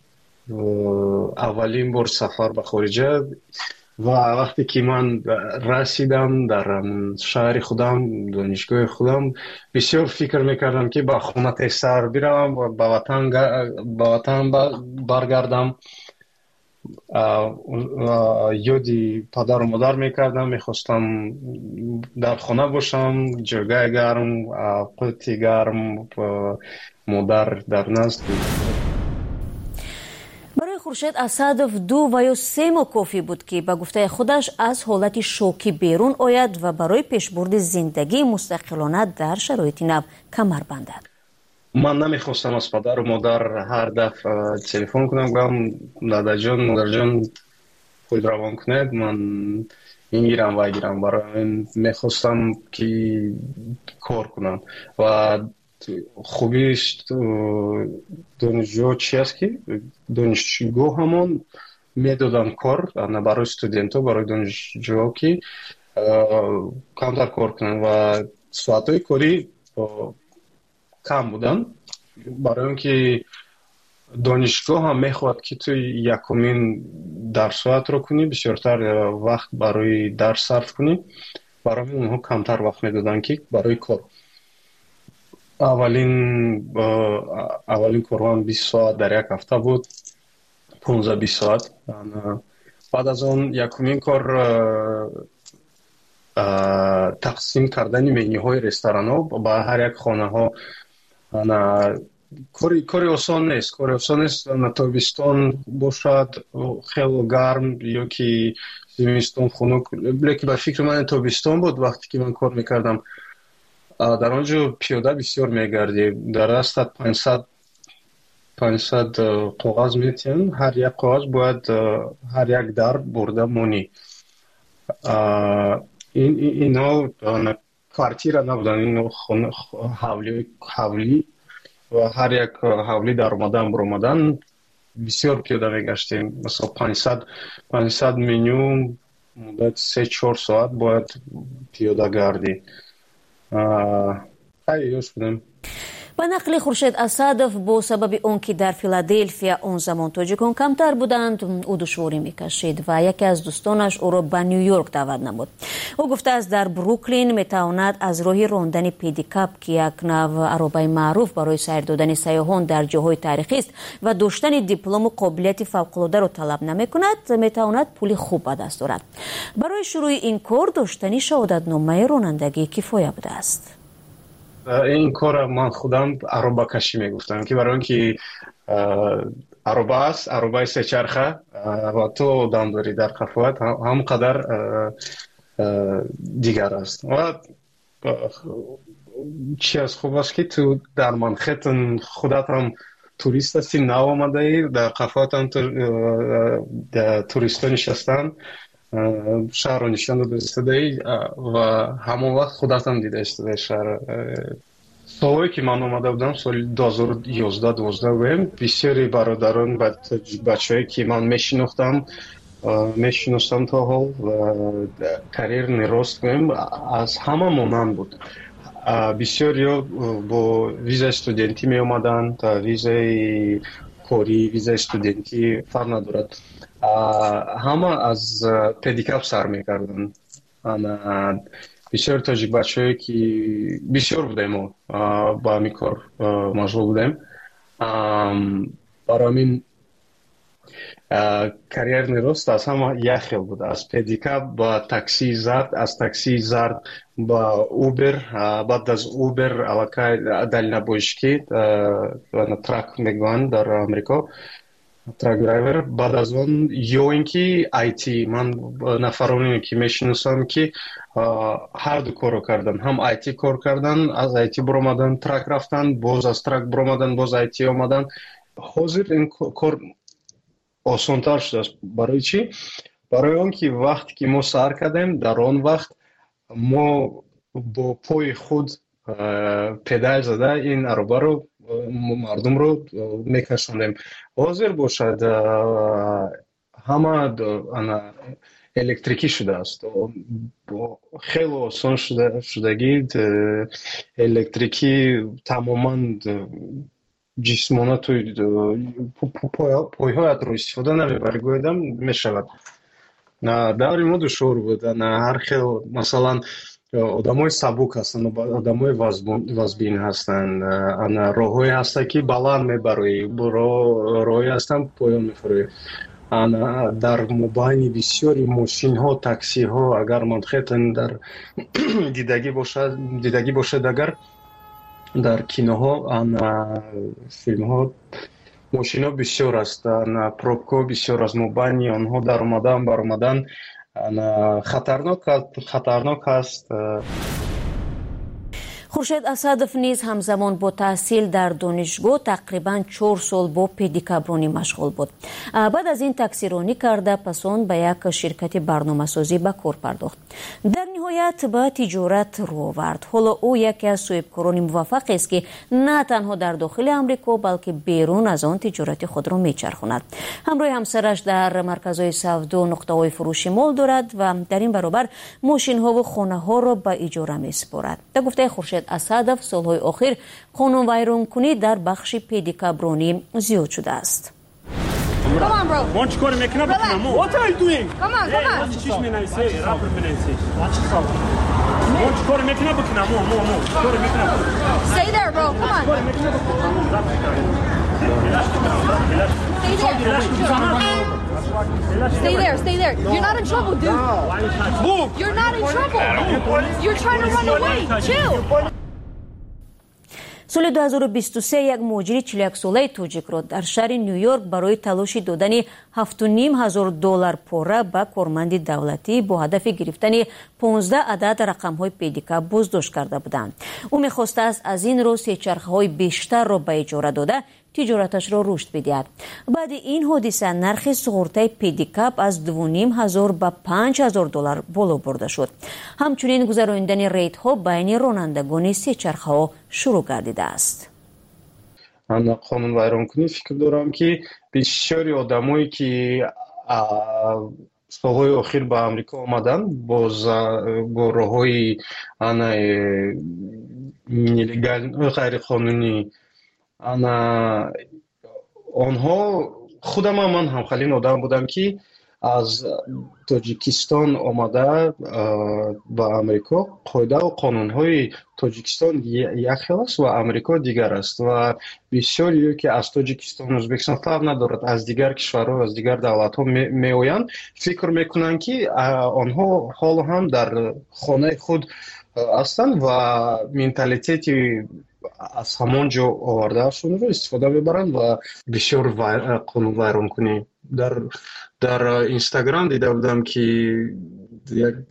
اولین بار سفر به خارجه و وقتی که من رسیدم در شهر خودم، دانشگاه خودم، بسیار فکر میکردم که با خونه سر بیرم و به وطن برگردم. ёди падару модар мекардам. Мехостам дар хона бошам, ҷойгоҳи гарм, қӯти гарм, модар дар назд. барои Хуршед Асадов 2 ва ё 3 моҳ кофӣ буд ки ба гуфтаи худаш аз ҳолати шокӣ берун ояд ва барои пешбурди зиндагии мустақилона дар шароити нав камар бандад. Ман намехостам аз падару модар ҳар дафъа телефон кунам, гӯям дадаҷон, модарҷон, худ равон кунед, ман ингирам вайгирам. Барои ҳамин мехостам ки кор кунам ва хубиш донишҷӯ чи аст ки донишгоҳ ҳамон медоданд кор барои студентҳо, барои донишҷӯҳо ки камтар кор кунанд ва соатҳои корӣ кам буданд, барои он ки донишгоҳ ҳам мехоҳад ки ту якумин дарсоатро кунӣ, бисёртар вақт барои дарс сарф кунӣ. Барои ҳамин онҳо камтар вақт медоданд ки барои кор. Аввалин корҳоям 20 соат дар як ҳафта буд, 15-20 соат. баъд аз он якумин кор тақсим кардани менюҳои ресторанҳо ба ҳар як хонаҳо. кори осон нест. Тобистон бошад хело гарм ё ки зимистон хунук, лекин ба фикри ман тобистон буд вақте ки ман кор мекардам. дар он ҷо пиёда бисёр мегардӣ, дар дастат 500 коғаз метиҳанд, ҳар як коғаз бояд ҳар як дар бурда монӣ. инҳо квартира набуданд, инҳо ҳавлӣ ва ҳар як ҳавлӣ дар омадан биромадан бисёр пиёда мегаштем. масалан 500 меню муддати 3-4 соат бояд пиёда гардӣ. ёш будем. ба нақли Хуршед Асадов, бо сабаби он ки дар Филадельфия он замон тоҷикон камтар буданд, ӯ душворӣ мекашид ва яке аз дӯстонаш ӯро ба Нью-Йорк даъват намуд. ӯ гуфтааст дар Бруклин метавонад аз роҳи рондани педикап, ки як нав аробаи маъруф барои сайр додани сайёҳон дар ҷоҳои тарихист ва доштани диплому қобилияти фавқулодаро талаб намекунад, метавонад пули хуб ба даст орад. барои шурӯи ин кор доштани шаҳодатномаи ронандагӣ кифоя будааст. این کار من خودم عربه کشی میگفتم که برای اینکه عربه است، عربه سه چرخه و تو آدم داری در قفوت هم قدر دیگر است. و چی از خوب است که تو در منخطن خودت هم توریست هستی، نو آمده ای، در قفوت هم توریست ها نشستن، شهر رو نشان داده ای و همون وقت خودت هم دیده استده شهر. سالهایی که من آمده بودم سال 2011-12 بودم، بسیاری برادران بچه‌هایی که من میشناختم تا حال و کریر نراست بودم از همه مانند بود. بسیاری با ویزای استودنتی می آمدن، تا ویزای کاری، ویزای استودنتی فرق ندارد. همه از پدیکاپ سر میکردن. بسیار تاجیک بچه‌هایی که بسیار بودیم و با همین کار مشغول بودیم. برای همین کریر نراست از همه یک خیل بود. از پدیکاپ با تاکسی زرد، از تاکسی زرد با اوبر، بعد از اوبر علاقه دلنبوشکی ترک میگویند در امریکا، ترک درایور. بعد از اون یا اینکه آیتی، من نفرانی که میشناسم که هر دو کارو کردن، هم آیتی کار کردن، از آیتی برآمدن ترک رفتن، باز از ترک برآمدن باز آیتی آمدن. حاضر این کار آسان‌تر شده است. برای چی؟ برای اون که وقتی که ما سر کردیم در آن وقت ما با پای خود پدال زده این عربه رو مردم رو میکشوندیم. حاضر باشد همه الکتریکی شده است، خیلی آسان شدگی الکتریکی تماما جسمانه توی پایهایت رو استفاده نمیبری گویدم میشود. داری ما دشوار بود. هر خیلی مثلا آدمای سبک هستن، آدمای وزبین هستن، راههایی هستن که بلند میبری، راههایی هستن پایان میفروی. дар мобайни бисёри мошинҳо, таксиҳо, агар манхетан дар дидагӣ бошад, агар дар киноҳо филмҳо мошинҳо бисёр аст, пробкаҳо бисёр аст, мобайни онҳо дар омадан баромадан хатарнок аст. хуршед асадов низ ҳамзамон бо таҳсил дар донишгоҳ тақрибан 4 сол бо педикабронӣ машғул буд. баъд аз ин таксиронӣ карда, пас он ба як ширкати барномасозӣ ба кор пардохт. дар ниҳоят ба тиҷорат рӯ овард. ҳоло ӯ яке аз соҳибкорони муваффақест, ки на танҳо дар дохили амрико, балки берун аз он тиҷорати худро мечархонад. ҳамроҳи ҳамсараш дар марказҳои савдо нуқтаҳои фурӯши мол дорад ва дар ин баробар мошинҳову хонаҳоро ба иҷора месупорад. ба гуфтаи хуршед асадов, солҳои охир қонунвайронкунӣ дар бахши педикабронӣ зиёд шудааст. Come on, bro. Want to go to McNabb? What are you doing? Come on, come on. Teach me now. Say, rapper Benensi. Want to go to McNabb? Go to McNabb. Stay there, bro. Come on. Stay there. You're not in trouble, dude. Move. You're not in trouble. You're trying to run away. Chill. соли 2023 як муҳоҷири 41 солаи тоҷикро дар шаҳри Нью-Йорк барои талоши додани $7,500 пора ба корманди давлатӣ бо ҳадафи гирифтани 15 адад рақамҳои педикаб боздошт карда буданд. ӯ мехостааст аз ин роҳ сечархаҳои бештарро ба иҷора дода тиҷораташро рушд бидиҳад. баъди ин ҳодиса нархи суғуртаи педикаб аз $2,500 ба $5,000 боло бурда шуд. ҳамчунин гузарониндани рейдҳо байни ронандагони сечархаҳо шурӯъ гардидааст. қонунвайронкунӣ фикр дорам, ки бисёри одамое ки солҳои охир ба амрико омадан бо роҳҳои ғайриқонунӣ, онҳо худам ман ҳамхалин одам будам, ки аз тоҷикистон омада ба амрико. қоидаву қонунҳои тоҷикистон як хел аст ва амрико дигар аст ва бисёри ки аз тоҷикистон, ӯзбекистон фарқ надорад, аз дигар кишварҳо, аз дигар давлатҳо меоянд, фикр мекунанд, ки онҳо ҳоло ҳам дар хонаи худ ҳастанд ва менталитети аз ҳамон ҷо овардаашонро истифода мебаранд ва бисёр қонунвайронкунӣ. дар Инстаграм дида будам, ки як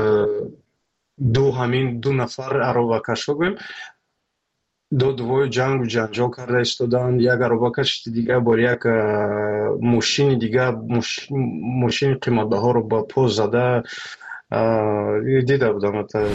ду нафар аробакашҳо гӯем додувои ҷангу ҷанҷол карда истоданд. Як аробакаш дигар бо як мошини дигар мошини қиматбаҳоро ба по зада дида будам.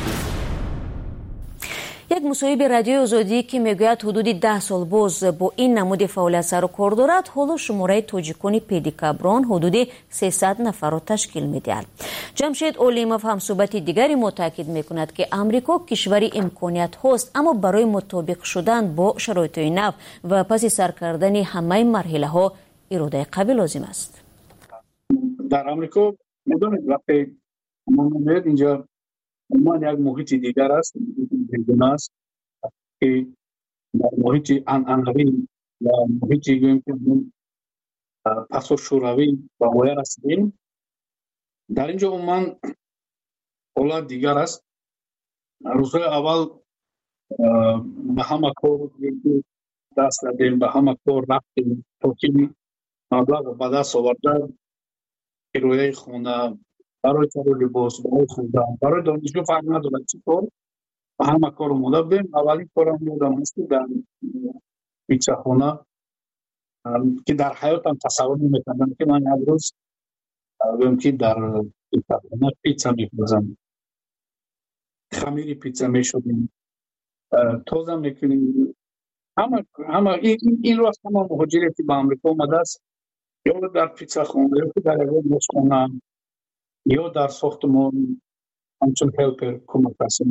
як мусоҳиби радиои озодӣ ки мегӯяд ҳудуди 10 сол боз бо ин намуди фаъолият сару кор дорад, ҳоло шумораи тоҷикони педикаброн ҳудуди 300 нафарро ташкил медиҳад. ҷамшед олимов ҳамсӯҳбати дигари мо таъкид мекунад, ки амрико кишвари имкониятҳост, аммо барои мутобиқ шудан бо шароитҳои нав ва паси сар кардани ҳамаи марҳилаҳо иродаи қавӣ лозим аст. дар амрико медонед, вақте мо меояд инҷо умуман як муҳити дигар аст, бегуна аст, ки дар муҳити анъанавӣ ва муҳити гӯем ки пасошӯравӣ ба воя расидем. дар ин ҷо умуман ҳолат дигар аст. рӯзҳои аввал ба ҳама кор даст дадем, ба ҳама кор рафтем, то ки маблағро ба даст оварда кирояи хона, барои кару либос, барои хӯрдан, барои донишгоҳ фарқ надорад чӣ кор, ба ҳама кор омода будем. аввалин корам ёдам аст, ки дар питсахона, ки дар ҳаётам тасаввур наметавонам, ки ман як рӯз гӯем ки дар питсахона питса мехӯрзам. хамири питса мешудем, тоза мекунем. ҳама ин рост ҳама муҳоҷире ки ба амрико омадааст, ё дар питсахона, ё ки дар ягон ошхона, ё дар сохтмон ҳамчун ҳелпер кӯмакрасӣ,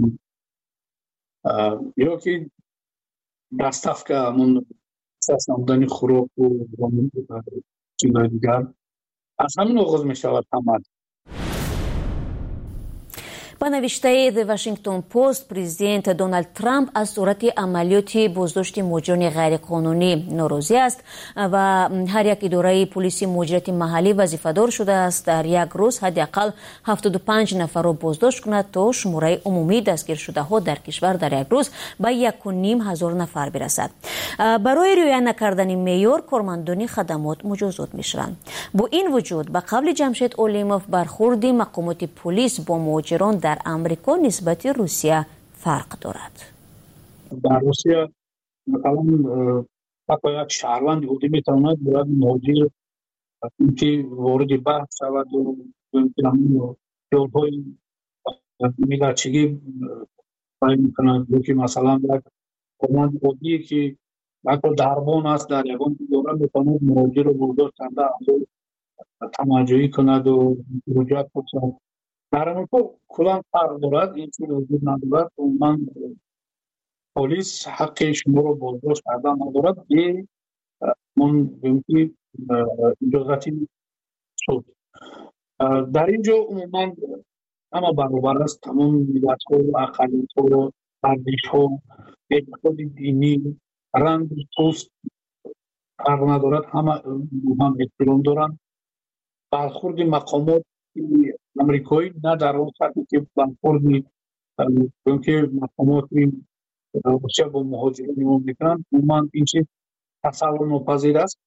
ё ки доставка ҳамон намудани хӯроку чизои дигар. аз ҳамин оғоз мешавад ҳама. ба ба навиштаи The Washington Post президент Дональд Трамп аз сурати амалиёти боздошти муҳоҷирони ғайриқонунӣ норозӣ аст ва ҳар як идораи полиси муҳоҷирати маҳаллӣ вазифадор шудааст дар як рӯз ҳадди ақал 75 нафарро боздошт кунад то шумораи умумии дастгиршудаҳо дар кишвар дар як рӯз ба 1500 нафар бирасад. барои риоя накардани меъёр кормандони хадамот муҷозот мешаванд. бо ин вуҷуд ба қавли Ҷамшед Олимов бархурди мақомоти полис бо муҳоҷирон дар амрико нисбати Русия фарқ дорад. дар Русия مثلا حتی یک شهروند بودی میتواند باید مهاجر که وارد بحث شود و جلهای میلچگی باید میکند که مثلا یک کماند بودی که یک دربان است در یکان دوره میتواند مهاجر رو برداشت کنده تماجوی کند و رجوعات بکنند. در امریکا کلان فرق دارد، این چیز وجود ندارد و من پلیس حق شما رو بازداشت کردن ندارد که من بمکی اجازتی شد. در اینجا عموما همه برابر است، تمام ملت ها، اقلیت ها، ارزش ها، اعتقاد دینی، رنگ پوست فرق ندارد، همه هم احترام دارند. برخورد مقامات امریکایی نه در اون سطحی که برخورد که مقامات روسیه با مهاجرین ایمان میکنند، عموما این چیز تصور ناپذیر است.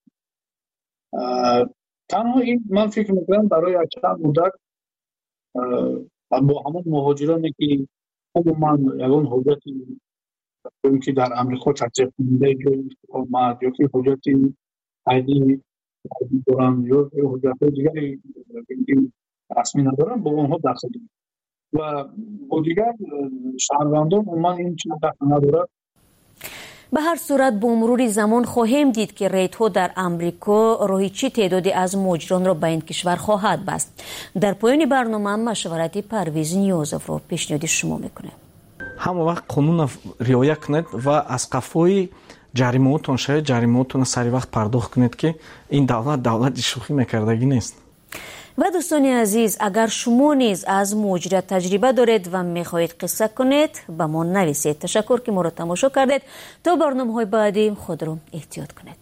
تنها این من فکر میکنم برای چند مدت با همون مهاجرانی که عموما یگان حجتی که در امریکا تطبیق کننده جای اقامت یا که حجتی عیدی دارن یا حجت دیگری رسمی ندارن با اونها دخل دارن و با دیگر شهروندان عموما این چیز دخل ندارد. به هر صورت با مرور زمان خواهیم دید که ریت‌ها در امریکا راهی چه تعدادی از مهاجران را به این کشور خواهد بست. در پایان برنامه مشورتی پرویز نیازов را پیشنهاد شما میکنه. همه وقت قانون رعایت کنید و از قفای جریمه‌تون شاید جریمه‌تون سری وقت پرداخت کنید که این دولت شوخی میکردگی نیست. و دوستان عزیز، اگر شما نیز از مهاجرت تجربه دارید و میخواهید قصه کنید به ما نویسید. تشکر که ما را تماشا کردید. تا برنامه‌های بعدی خود را احتیاط کنید.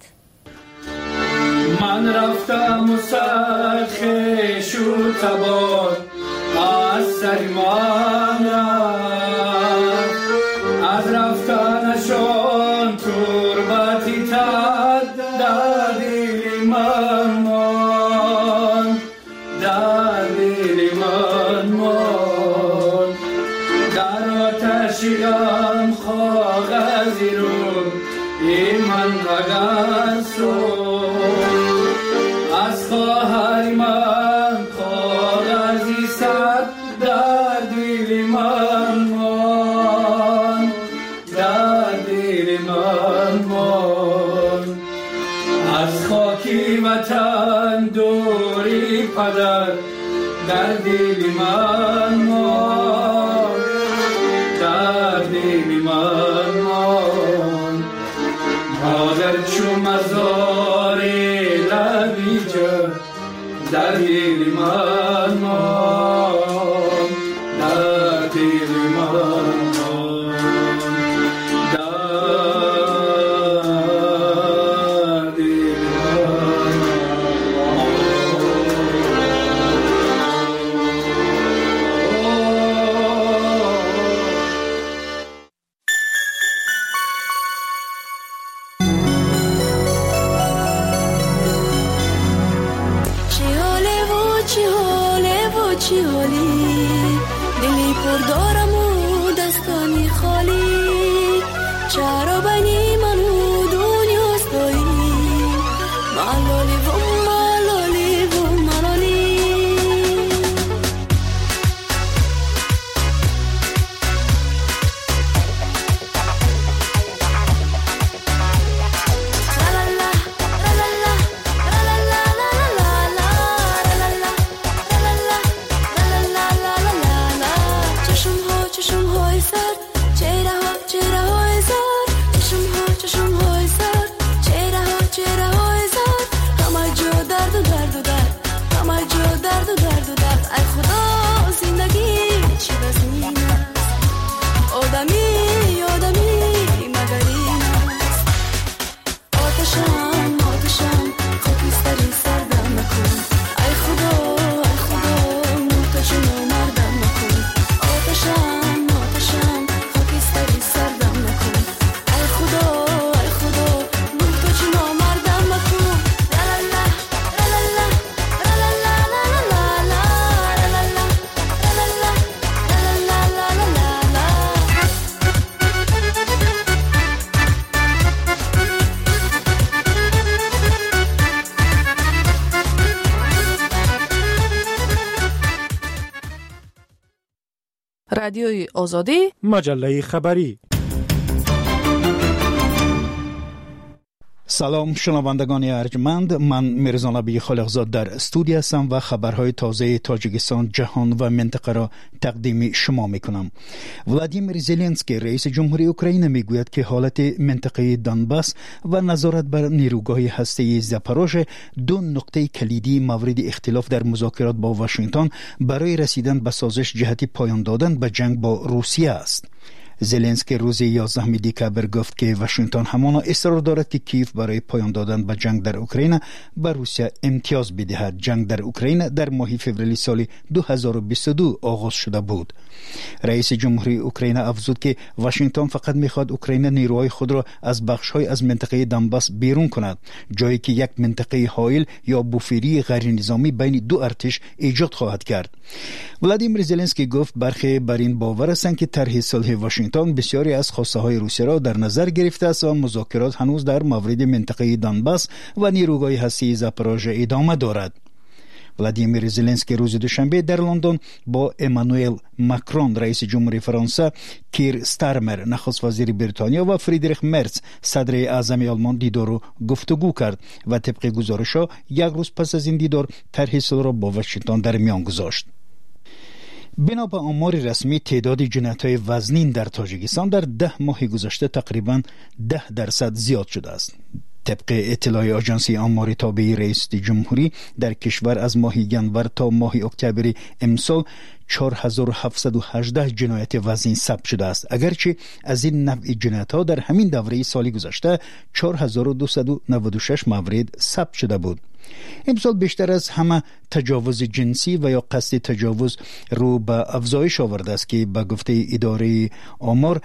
من رفتم و سرخش و تبار از سر من رفت، از رفتنشان تربتی تد در دل من ماند، در دل من ماند. در آتشیم کاغذی رو این من رگن سود، از خواهر من کاغذی صد در دل من ماند، در دل من ماند. از خاکی وطن دوری پدر در دل من ماند، در دل من ماند. مادر چو مزار لبی جا در دل من ماند، در دل من ماند، در دل من چی حالی دلی پر دارم رادیوی آزادی، مجله خبری. سلام شنوندگان ارجمند، من میرزا نبی خالقزاد در استودیو هستم و خبرهای تازه تاجیکستان، جهان و منطقه را تقدیم شما میکنم. ولادیمیر زلنسکی رئیس جمهوری اوکراین میگوید که حالت منطقه دانباس و نظارت بر نیروگاه هسته‌ای زاپاروژ دو نقطه کلیدی مورد اختلاف در مذاکرات با واشنگتن برای رسیدن به سازش جهت پایان دادن به جنگ با روسیه است. زلنسکی روز 11 دکبر گفت که واشنگتن همانا اصرار دارد که کیف برای پایان دادن به جنگ در اوکراین به روسیه امتیاز بدهد. جنگ در اوکراین در ماه فوریه سال 2022 آغاز شده بود. رئیس جمهوری اوکراین افزود که واشنگتن فقط میخواد اوکراین نیروهای خود را از بخش‌های از منطقه دانباس بیرون کند، جایی که یک منطقه حائل یا بوفری غیر نظامی بین دو ارتش ایجاد خواهد کرد. ولادیمیر زلنسکی گفت برخی بر این باور هستند که طرح صلح واشنگتن بسیاری از خواسته های روسیه را در نظر گرفته است و مذاکرات هنوز در مورد منطقه دانباس و نیروگاه هسته‌ای زاپاروژ ادامه دارد. ولادیمیر زلنسکی روز دوشنبه در لندن با امانوئل ماکرون رئیس جمهوری فرانسه، کیر ستارمر نخست وزیر بریتانیا و فریدریخ مرز صدر اعظم آلمان دیدار و گفتگو کرد و طبق گزارش‌ها یک روز پس از این دیدار طرح صلح را با واشنگتن در میان گذاشت. بنا به آمار رسمی تعداد جنایت‌های وزنین در تاجیکستان در 10 ماه گذشته تقریباً 10% زیاد شده است. طبق اطلاع آژانسی آمار تابع رئیس جمهوری در کشور از ماه ینور تا ماه اکتبر امسال 4718 جنایت وزنین ثبت شده است، اگرچه از این نوع جنایت‌ها در همین دوره سالی گذشته 4296 مورد ثبت شده بود. امسال بیشتر از همه تجاوز جنسی و یا قصد تجاوز رو به افزایش آورده است که به گفته اداره آمار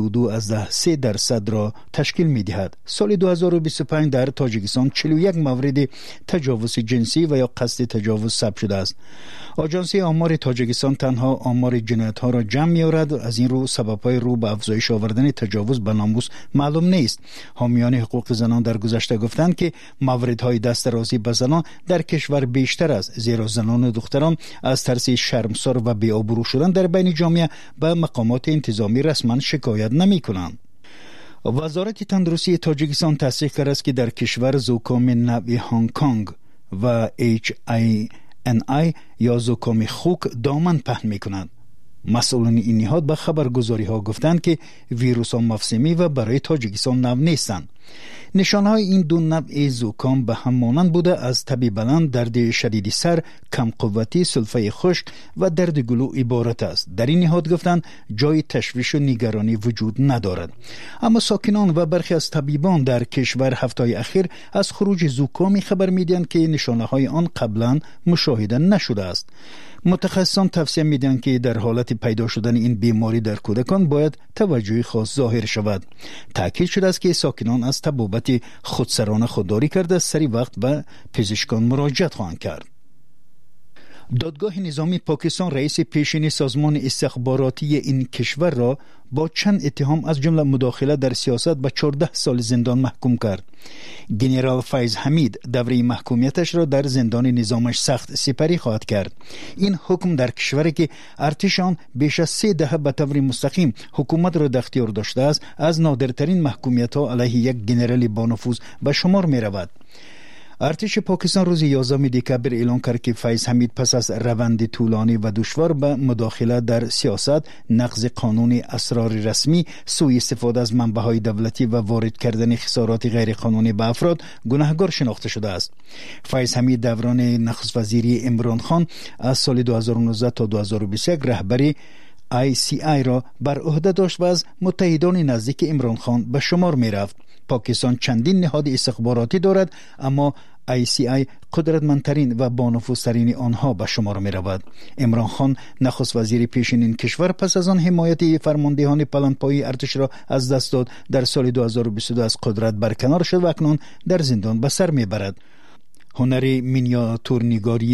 32.3% را تشکیل می دهد. سال 2025 در تاجیکستان 41 مورد تجاوز جنسی و یا قصد تجاوز ثبت شده است. آژانس آمار تاجیکستان تنها آمار جنایت ها را جمع می آورد، از این رو سبب‌های رو به افزایش آوردن تجاوز به ناموس معلوم نیست. حامیان حقوق زنان در گذشته گفتند که موردهای دست درازی به زنان در کشور بیشتر است، زیرا زنان و دختران از ترس شرمسار و بی‌آبرو شدن در بین جامعه به مقامات انتظامی رسما شکایت نمی کنند. وزارت تندرستی تاجیکستان تصدیق کرده است که در کشور زکام نوع هنگ کنگ و HINI یا زکام خوک دامن پهن می کنند. مسئولان این نهاد به خبرگزاری ها گفتند که ویروس ها موسمی و برای تاجیکستان نو نیستند. نشانه های این دو نوع زکام به هم مانند بوده، از تب بلند، درد شدید سر، کم قوتی، سلفه خشک و درد گلو عبارت است. در این نهاد گفتند جای تشویش و نگرانی وجود ندارد. اما ساکنان و برخی از طبیبان در کشور هفته‌های اخیر از خروج زکامی خبر میدهند که نشانه های آن قبلا مشاهده نشده است. متخصصان توصیه میدن که در حالت پیدا شدن این بیماری در کودکان باید توجه خاص ظاهر شود. تاکید شده است که ساکنان از تبابت خودسرانه خودداری کرده سری وقت به پزشکان مراجعت خواهند کرد. دادگاه نظامی پاکستان رئیس پیشین سازمان استخباراتی این کشور را با چند اتهام از جمله مداخله در سیاست به 14 سال زندان محکوم کرد. گنرال فیض حمید دوره محکومیتش را در زندان نظامش سخت سپری خواهد کرد. این حکم در کشوری که ارتش آن بیش از 3 دهه به طور مستقیم حکومت را در اختیار داشته است، از نادرترین محکومیت‌ها علیه یک گنرال با نفوذ به شمار می رود. ارتش پاکستان روز 11 دکبر اعلام کرد که فیض حمید پس از روند طولانی و دشوار به مداخله در سیاست، نقض قانون اسرار رسمی، سوء استفاده از منبع‌های دولتی و وارد کردن خسارات غیرقانونی به افراد گناهکار شناخته شده است. فیض حمید دوران نخست وزیری عمران خان از سال 2019 تا 2021 رهبری ICI را بر عهده داشت و از متحدان نزدیک عمران خان به شمار می رفت. پاکستان چندین نهاد استخباراتی دارد، اما ICI قدرتمندترین و بانفوذترین آنها به شمار می رود. عمران خان نخست وزیر پیشین این کشور پس از آن حمایت فرماندهان پلنگ‌پایی ارتش را از دست داد، در سال 2022 از قدرت برکنار شد و اکنون در زندان به سر می برد. هنر مینیاتورنگاری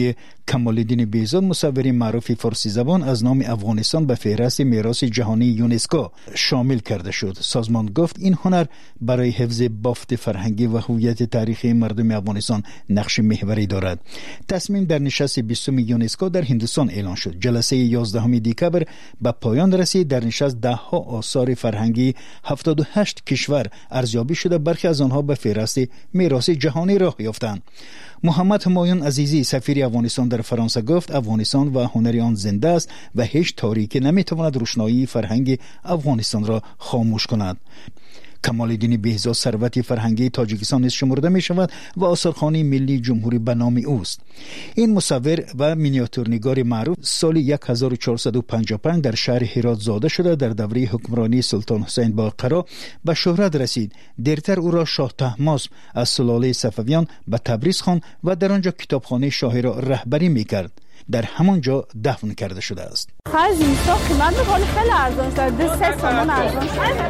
کمال‌الدین بهزاد مصور معروف فارسی زبان از نام افغانستان به فهرست میراث جهانی یونسکو شامل کرده شد. سازمان گفت این هنر برای حفظ بافت فرهنگی و هویت تاریخی مردم افغانستان نقش محوری دارد. تصمیم در نشست 20 یونسکو در هندوستان اعلان شد. جلسه 11 دکبر به پایان رسید. در نشست 10 آثار فرهنگی 78 کشور ارزیابی شده، برخی از آنها به فهرست میراث جهانی راه یافتند. محمد همایون عزیزی سفیر افغانستان در فرانسه گفت افغانستان و هنر آن زنده است و هیچ تاریکی نمیتواند روشنایی فرهنگ افغانستان را خاموش کند. کمال‌الدین بهزاد ثروت فرهنگی تاجیکستان نیز شمرده می شود و آثارخانه ملی جمهوری به نام اوست. این مصور و مینیاتورنگار معروف سال 1455 در شهر هرات زاده شده. در دوره حکمرانی سلطان حسین باقرا به شهرت رسید. دیرتر او را شاه طهماسب از سلاله صفویان به تبریز خواند و در آنجا کتابخانه شاهی را رهبری می کرد. در همانجا دفن کرده شده است. خرج اینستا قیمت می‌کنه خیلی ارزان شده. 3 تومان ارزان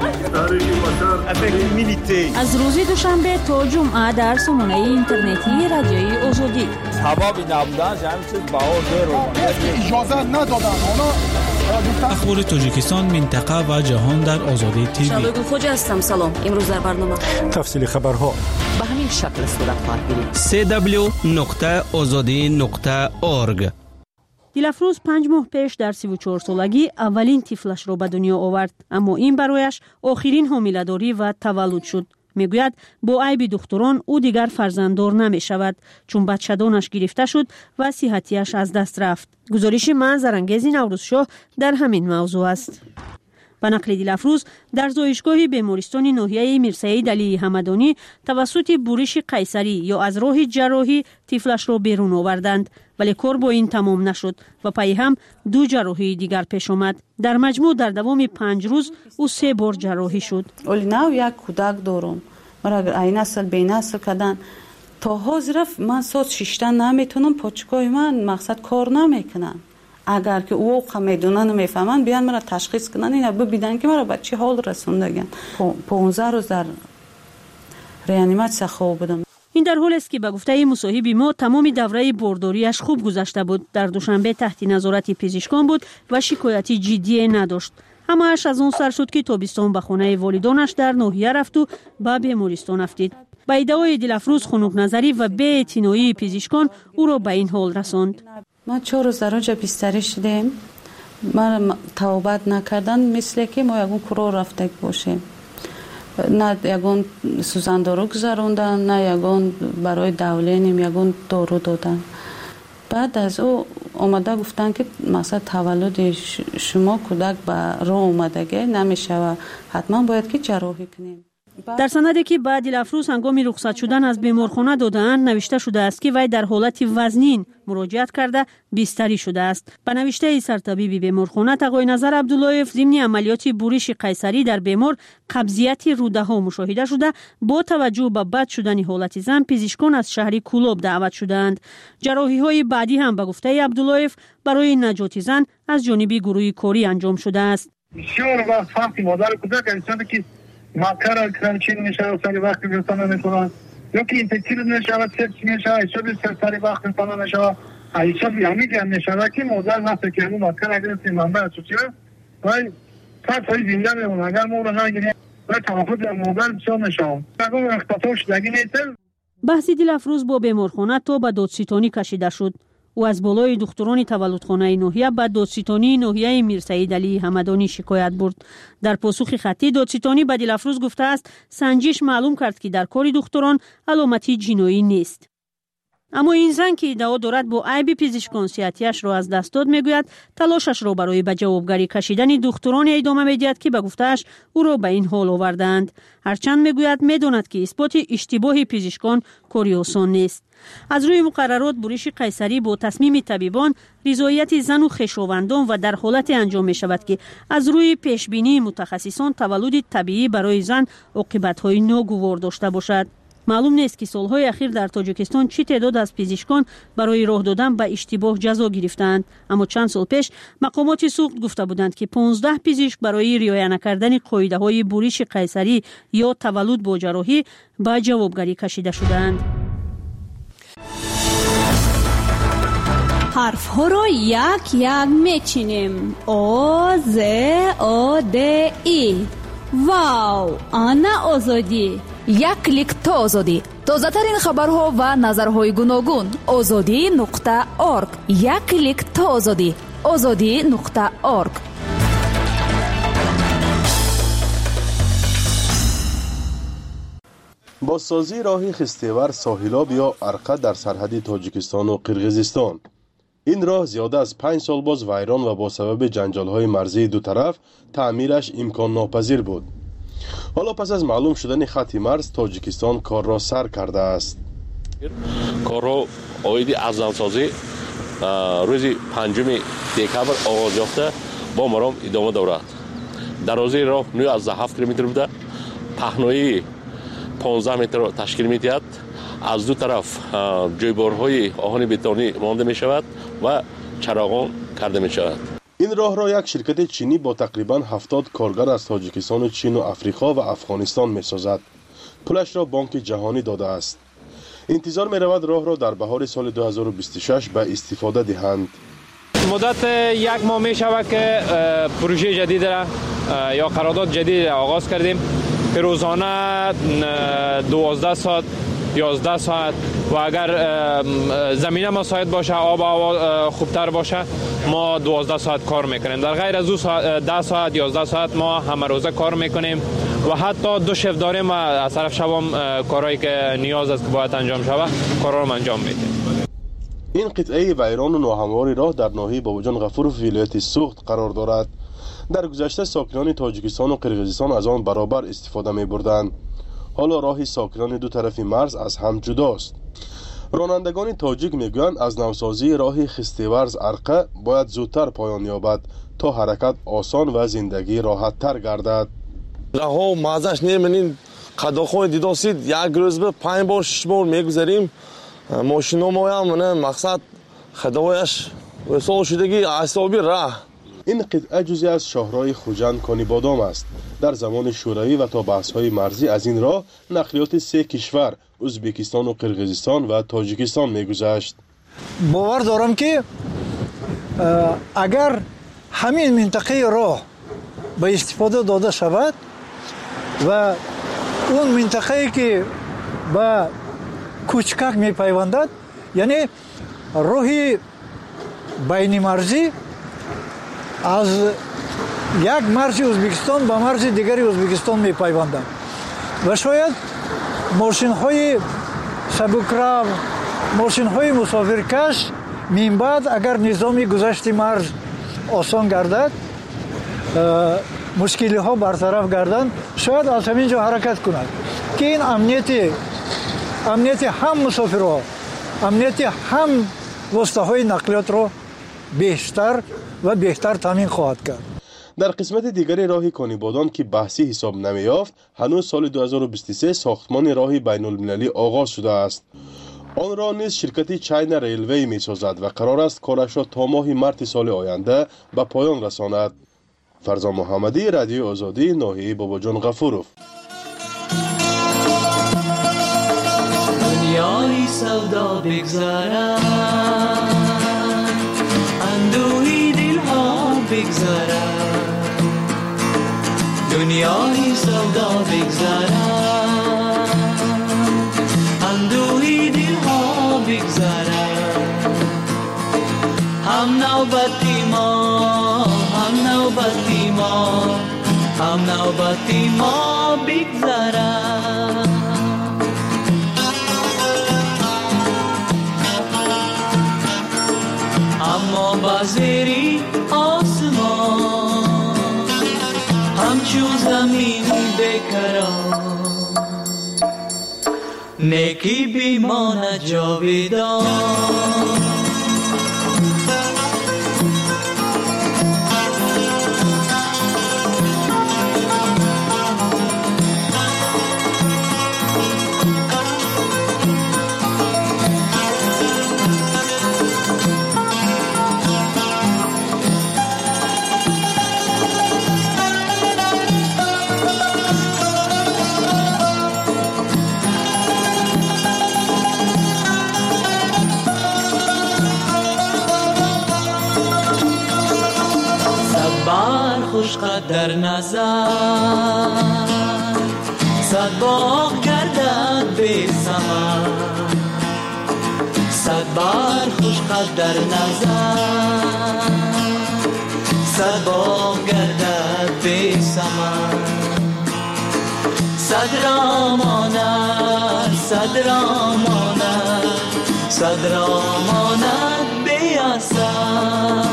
شده. از روز دوشنبه تا جمعه در سامانه اینترنتی رادیوی آزادی. سبب نبودن همین چیز بهار زیر اجازه ندادن. اخبار تاجیکستان، منطقه و جهان در آزادی تیوی. شادو خوجا هستم. سلام. امروز در برنامه تفصیل خبرها به همین شکل صورت خواهد گرفت. www.azadi.org. دیلافروز 5 ماه پیش در 34 سالگی اولین طفلش را به دنیا آورد، اما این برایش آخرین حامله‌داری و تولد شد. میگوید با عیب دختران او دیگر فرزنددار نمی شود چون بچه‌دانش گرفته شد و صحتیش از دست رفت. گزارش منظرانگیز نوروزشاه در همین موضوع است. به نقل دیلافروز در زایشگاه بیمارستان ناحیه میرسعید علی حمدانی توسط بورش قیصری یا از راه جراحی طفلش را بیرون آوردند، ولی کار با این تمام نشد و پای هم 2 جراحی دیگر پیش آمد. در مجموع در دوام 5 روز او 3 بار جراحی شد. اولی ناو یک کودک دارم، مرا این نسل به نسل کردن تا حاضر من ساعت 6 نمیتونم، پاچکای من مقصد کار نمیکنن. اگر که او میدونن میفهمن بیان مرا تشخیص کنن، اینا ببینن که مرا به چه حال رسوندگن. 15 روز در ریانیماسیون خواب بودم. این در حالی است که به گفته مصاحب ما تمام دوره بارداریش خوب گذشته بود. در دوشنبه تحت نظارت پزشکان بود و شکایتی جدی نداشت. همه‌اش از اون سر شد که تابستان به خانه والدانش در ناحیه رفت و به بیمارستان افتید. با ادعای دیلافروز خنک نظری و بی‌اعتنایی پزشکان او را به این حال رساند. ما 4 روز در اونجا بستری شدیم. ما توبت نکردن مثل که ما یگون کرو رفته باشیم. نه یگون سوزندارو گذاروندن، نه یگون برای دولینیم یگون دارو دادن. بعد از او آمده گفتن که مثلا تولد شما کودک به راه اومدگی نمیشه و حتما باید که جراحی کنیم. در سندی که بعد دیلافروز هنگام رخصت شدن از بیمارخانه دادند نوشته شده است که وی در حالت وزنین مراجعت کرده بستری شده است. به نوشته سرطبیب بیمارخانه تقای نظر عبداللهیف ضمن عملیات بورش قیصری در بیمار قبضیت روده ها مشاهده شده. با توجه به بد شدن حالت زن پزشکان از شهر کولوب دعوت شدند. جراحی های بعدی هم به گفته عبداللهیف برای نجات زن از جانب گروه کاری انجام شده است. بسیار وقتی مادر کودک انسان که مکر کرانچین میشه سری وقتی گرفتن میکنن یا که اینفکتیو میشه و سرچ میشه ایشا سری وقت میکنن میشه ایشا بیامیدی میشه که مادر نفت که اون مکر اگر این منبع سوچیه وای های زنده میمونه اگر ما رو نگیریم و تمافت مادر بسیار میشه اگر اختطاع شدگی نیستن. بحث دیلافروز با بیمارخانه تا به دادستانی کشیده شد. او از بالای دختران تولدخانه ناحیه به دادستانی ناحیه میرسعید علی حمدانی شکایت برد. در پاسخ خطی دادستانی به دیلافروز گفته است سنجش معلوم کرد که در کار دختران علامتی جنایی نیست. اما این زن که ادعا دارد با عیب پزشکان صحتیش را از دست داد میگوید تلاشش را برای به جوابگری کشیدن دختران ادامه میدهد که به گفتهش او را به این حال آوردند. هرچند میگوید میداند که اثبات اشتباه پزشکان کاری آسان نیست. از روی مقررات بورش قیصری با تصمیم طبیبان رضایت زن و خویشاوندان و در حالت انجام می شود که از روی پیشبینی متخصصان تولد طبیعی برای زن عاقبت‌های ناگوار داشته باشد. معلوم نیست که سالهای اخیر در تاجیکستان چه تعداد از پزشکان برای راه دادن به اشتباه جزا گرفتند، اما چند سال پیش مقامات سوخت گفته بودند که 15 پزشک برای رعایت نکردن قاعده‌های بورش قیصری یا تولد با جراحی به جوابگری کشیده شدند. حرف ها را یک یک میچینیم. آ ز آ د ای. واو، آنا آزادی. یک کلیک تا آزادی. تازه ترین خبرها و نظرهای گوناگون. azadi.org. یک کلیک تا آزادی. azadi.org. بازسازی راه خستیور ساحلاب یا ارقه در سرحد تاجیکستان و قرقیزستان. این راه زیاده از 5 سال باز ویران و با سبب جنجال‌های مرزی دو طرف تعمیرش امکان ناپذیر بود. حالا پس از معلوم شدن خط مرز، تاجیکستان کار را سر کرده است. کار را آید ارزانسازی روز 5 دکبر آغاز یافته با مرام ادامه دارد. درازی راه 9.7 کیلومتر بوده. پهنایی 15 متر تشکیل می‌دهد. از دو طرف جویبارهای آهن بتونی مانده می شود و چراغان کرده می شود. این راه را یک شرکت چینی با تقریباً 70 کارگر از تاجیکستان، چین و افریقا و افغانستان می سازد. پولش را بانک جهانی داده است. انتظار می رود راه را در بهار سال 2026 به استفاده دهند. مدت یک ماه می شود که پروژه جدید را یا قرارداد جدید را آغاز کردیم که روزانه 12 ساعت 11 ساعت و اگر زمینه مساعد باشه، آب و هوا خوبتر باشه، ما 12 ساعت کار میکنیم. در غیر از 10 ساعت 11 ساعت ما همه روزه کار میکنیم و حتی 2 شفت داریم و از طرف شبام کارهایی که نیاز است که باید انجام شود کارا رو انجام میدیم. این قطعه ویران و ناهموار راه در ناحیه باباجان غفورov ولایت سوخت قرار دارد. در گذشته ساکنان تاجیکستان و قرقیزستان از آن برابر استفاده می‌بردند. حالا راه ساکنان دو طرف مرز از هم جداست. رانندگان تاجیک میگویند از نوسازی راه خستیورز ارقه باید زودتر پایان یابد تا حرکت آسان و زندگی راحت تر گردد. راه مازش نمی‌بینید، قداخوی دیداسید یک روز به 5 بار 6 بار میگذاریم. ماشینا ما هم مقصد خدایش وصول شدگی اعصابی راه. این قطعه جزئی از شاهراه خوجند کانی بادام است. در زمان شوروی و تا بحث‌های مرزی از این راه نقلیات 3 کشور ازبکستان و قرقیزستان و تاجیکستان می‌گذشت. باور دارم که اگر همین منطقه راه به استفاده داده شود و اون منطقه‌ای که به کوچکک می‌پیوندد، یعنی راهی بین مرزی از یک مرز ازبکستان به مرز دیگری ازبکستان می‌پیوندند و شاید ماشین‌های سبکرو، ماشین‌های مسافرکش من بعد اگر نظام گذشت مرز آسان گردد، مشکل‌ها برطرف گردند، شاید از همینجا حرکت کنند که این امنیت هم مسافرها، امنیت هم واسطه‌های نقلیات را بیشتر و بهتر تامین خواهد کرد. در قسمت دیگری راه کانیبادان که بحثی حساب نمی‌یافت، هنوز سال 2023 ساختمان راه بین المللی آغاز شده است. آن را نیز شرکت چین ریلوی می‌سازد و قرار است کارش را تا ماه مارس سال آینده به پایان رساند. فرزان محمدی، رادیو آزادی، ناحیه باباجان غفورov. دنیای سودا بگذارد، اندوهی دلها بگذارد، دنیای سودا بگذارد، اندوهی دلها بگذارد. هم نوبتی ما، هم نوبتی ما، هم نوبتی ما بگذارد. اما بازری آسمان همچون زمینی بکران، نیکی بیماند جاویدان. خوش قد در نظر صد باغ گردد بی ثمر صد بار خوش قد در نظر صد باغ گردد بی ثمر صد را ماند صد را ماند صد را ماند بی اثر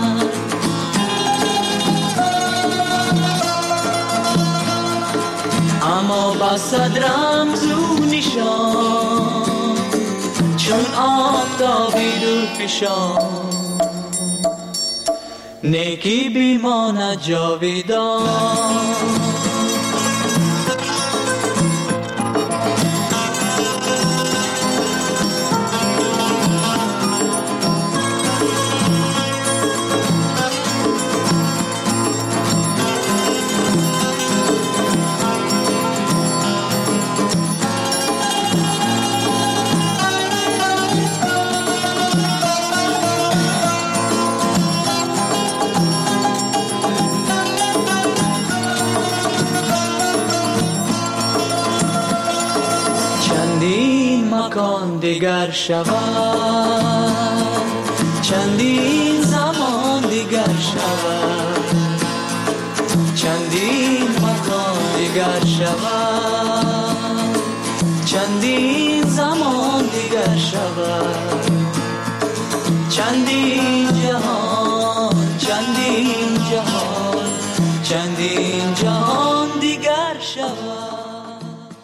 اما با صد رمز و نشان چون آفتابی دور فشان نیکی بیماند جاویدان دیگر شود چندین زمان دیگر شود چندین مکان دیگر شود چندین زمان دیگر شود چندین جهان چندین جهان چندین جهان دیگر شود.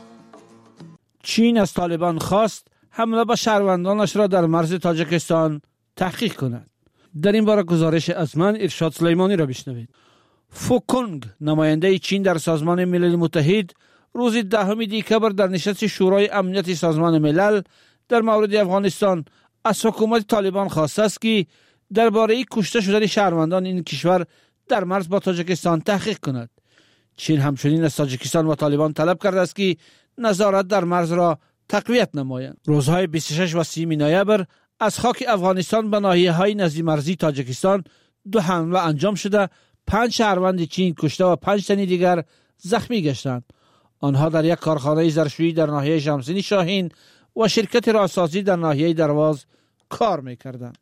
چین از طالبان خواست حمله به شهروندانش را در مرز تاجیکستان تحقیق کند. در این باره گزارش از من ارشاد سلیمانی را بشنوید. فوکونگ نماینده چین در سازمان ملل متحد روز 10 دسامبر در نشست شورای امنیت سازمان ملل در مورد افغانستان از حکومت طالبان خواسته است که درباره کشته شدن شهروندان این کشور در مرز با تاجیکستان تحقیق کند. چین همچنین از تاجیکستان و طالبان طلب کرده است که نظارت در مرز را تقویت نمایند. روزهای 26 و 30 نوامبر از خاک افغانستان به ناحیه‌های نزدیک مرزی تاجیکستان 2 حمله انجام شده 5 شهروند چین کشته و 5 تن دیگر زخمی گشتند. آنها در یک کارخانه ظرفشویی در ناحیه شمسین شاهین و شرکت راسازی در ناحیه درواز کار می‌کردند.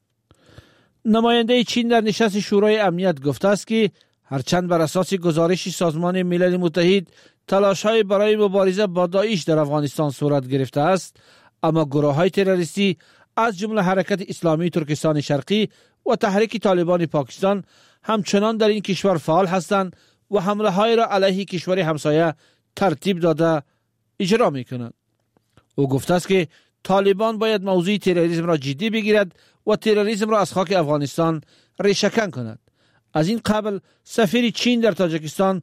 نماینده چین در نشست شورای امنیت گفته است که هرچند بر اساس گزارش سازمان ملل متحد تلاش‌های برای مبارزه با داعش در افغانستان صورت گرفته است، اما گروه‌های تروریستی از جمله حرکت اسلامی ترکستان شرقی و تحریک طالبان پاکستان همچنان در این کشور فعال هستند و حمله‌های را علیه کشور همسایه ترتیب داده اجرا می‌کنند. او گفته است که طالبان باید موضوع تروریسم را جدی بگیرد و تروریسم را از خاک افغانستان ریشه‌کن کند. از این قبل سفیر چین در تاجیکستان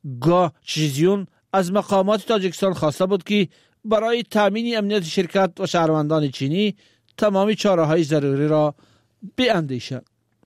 گا چیزیون از مقامات تاجیکستان خواسته بود که برای تامین امنیت شرکت و شهروندان چینی تمامی چاره‌های ضروری را بیاندیشد.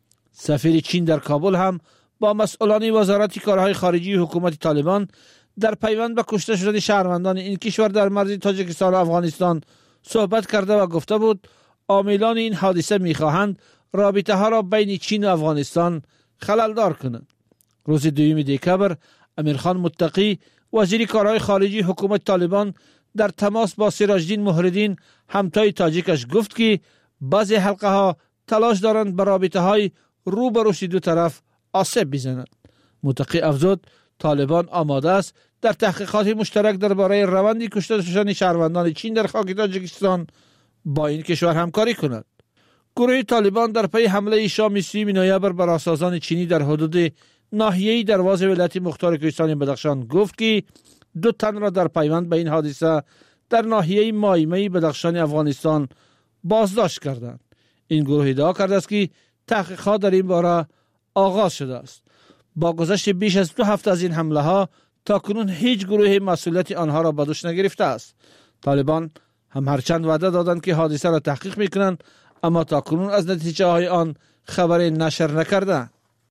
سفیر چین در کابل هم با مسئولان وزارت کارهای خارجی حکومت طالبان در پیوند به کشته شدن شهروندان این کشور در مرز تاجیکستان و افغانستان صحبت کرده و گفته بود عاملان این حادثه می‌خواهند رابطه ها را بین چین و افغانستان خللدار کنند. روز 2 دسامبر امیرخان متقی وزیر کارهای خارجی حکومت طالبان در تماس با سراجدین مهردین همتای تاجیکش گفت که بعضی حلقه ها تلاش دارند به رابطه های رو به روی دو طرف آسیب بزنند. متقی افزود طالبان آماده است در تحقیقات مشترک درباره روند کشته شدن شهروندان چین در خاک تاجیکستان با این کشور همکاری کند. گروه طالبان در پی حمله شام 30 نوامبر بر راسازان چینی در حدود ناحیه درواز ولایت مختار کوهستان بدخشان گفت که 2 تن را در پیوند به این حادثه در ناحیه مایمه بدخشان افغانستان بازداشت کردند. این گروه ادعا کرده است که تحقیقات در این باره آغاز شده است. با گذشت بیش از 2 هفته از این حمله ها تاکنون هیچ گروه مسئولیت آنها را به دوش نگرفته است. طالبان هم هرچند وعده دادند که حادثه را تحقیق میکنند، اما تاکنون از نتیجه های آن خبری نشر نکردند.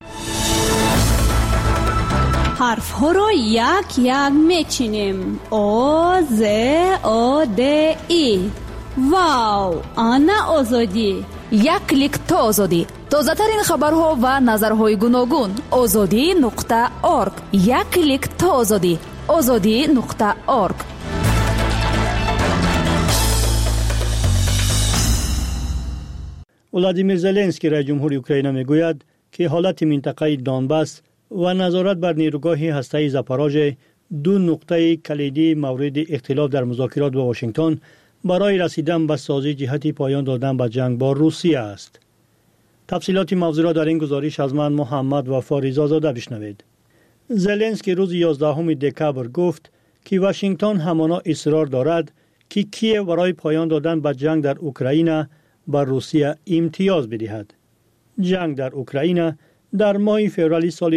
حرف ها را یک یک میچینیم. او ز او د ای. واو، آنا آزادی. یک کلیک تا آزادی. тозатарин хабарҳо ва назарҳои гуногун. озодӣ.орг. як клик то озодӣ. озодӣ.орг. ولادیمیر زلنسکی رئیس جمهوری اوکراین میگوید که حالت منطقه دونباس و نظارت بر نیروگاه هسته‌ای زاپاروژه دو نقطه کلیدی مورد اختلاف در مذاکرات با واشنگتن برای رسیدن به سازی جهت پایان دادن به جنگ با روسیه است. تفصیلات موضوع را در این گزارش از من محمد وفا رضازاده بشنوید. زلنسکی روز 11 دکبر گفت که واشنگتن همانا اصرار دارد که کیف برای پایان دادن به جنگ در اوکراین بر روسیه امتیاز بدهد. جنگ در اوکراین در ماه فوریه سال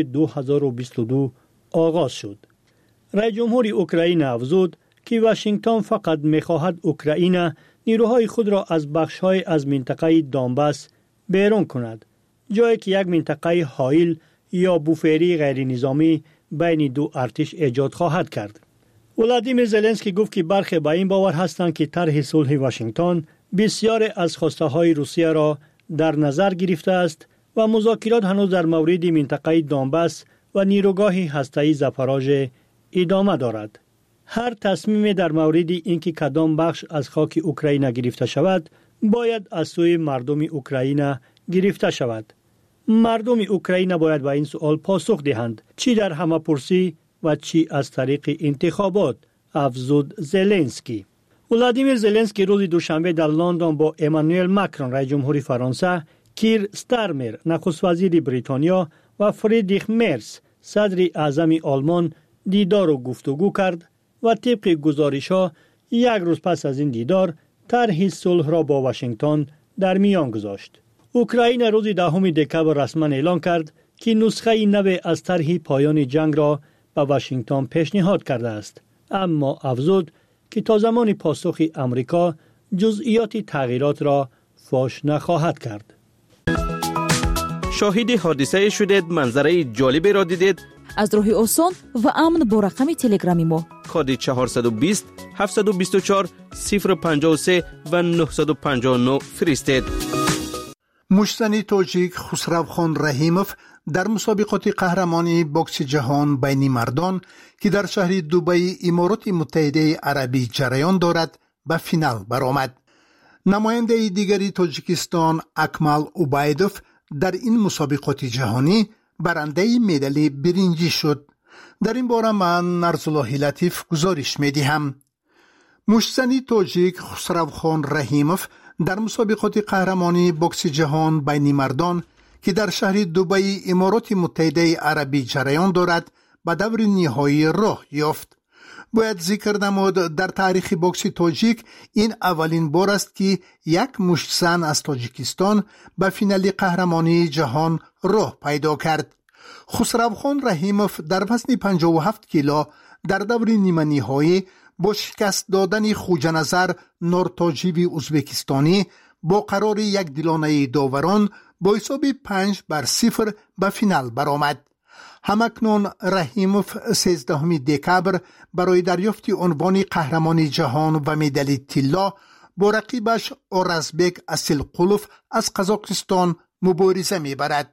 2022 آغاز شد. رئیس جمهور اوکراین افزود که واشنگتن فقط می‌خواهد اوکراین نیروهای خود را از بخش‌های از منطقه دونباس بیرون کند، جایی که یک منطقه حائل یا بوفری غیر نظامی بین دو ارتش ایجاد خواهد کرد. ولادیمیر زلنسکی گفت که برخی به این باور هستند که طرح صلح واشنگتن بسیار از خواسته‌های روسیه را در نظر گرفته است و مذاکرات هنوز در مورد منطقه دونباس و نیروگاه هسته‌ای زاپاروژه ادامه دارد. هر تصمیم در مورد اینکه کدام بخش از خاک اوکراین گرفته شود باید از سوی مردم اوکراین گرفته شود. مردم اوکراین باید به این سوال پاسخ دهند، چی در همه‌پرسی و چی از طریق انتخابات، افزود زلنسکی. ولادیمیر زلنسکی روز دوشنبه در لندن با امانوئل ماکرون رئیس جمهور فرانسه، کیر ستارمر نخست وزیر بریتانیا و فریدریخ مرز صدر اعظم آلمان دیدار و گفتگو کرد و طبق گزارش‌ها یک روز پس از این دیدار طرح صلح را با واشنگتن در میان گذاشت. اوکراین روز 10 دکبر رسما اعلام کرد که نسخه نو از طرح پایان جنگ را به واشنگتن پیشنهاد کرده است، اما افزود که تا زمان پاسخ امریکا جزئیات تغییرات را فاش نخواهد کرد. شاهد حادثه شدید، منظره جالبی را دیدید؟ از راه آسان و امن با رقم تلگرامی ما کد 420 724 053 و 959 فرستید. مشتنی تاجیک خسروخان رحیموف در مسابقات قهرمانی بوکس جهان بین مردان که در شهر دبی امارات متحده عربی جریان دارد به فینال برآمد. نماینده دیگری تاجیکستان اکمال اوبایدوف در این مسابقات جهانی برنده مدال برنجی شد. در این باره من نرزالله لطیف گزارش میدهم. مشتنی تاجیک خسروخان رحیموف در مسابقات قهرمانی بوکس جهان بین مردان که در شهر دبی امارات متحده عربی جریان دارد به دور نهایی راه یافت. باید ذکر نمود در تاریخ بوکس تاجیک این اولین بار است که یک مشت زن از تاجیکستان به فینال قهرمانی جهان راه پیدا کرد. خسروخان رحیموف در وزن 57 کیلو در دور نیمه نهایی با شکست دادن خوجنظر نورتاجیوی ازبکستانی با قرار یک دلانه داوران با حساب 5-0 به فینال برآمد. همکنون رحیموف 13 دکبر برای دریافت عنوان قهرمان جهان و مدال طلا با رقیبش اورزبک اسیلقولوف از قزاقستان مبارزه می‌برد.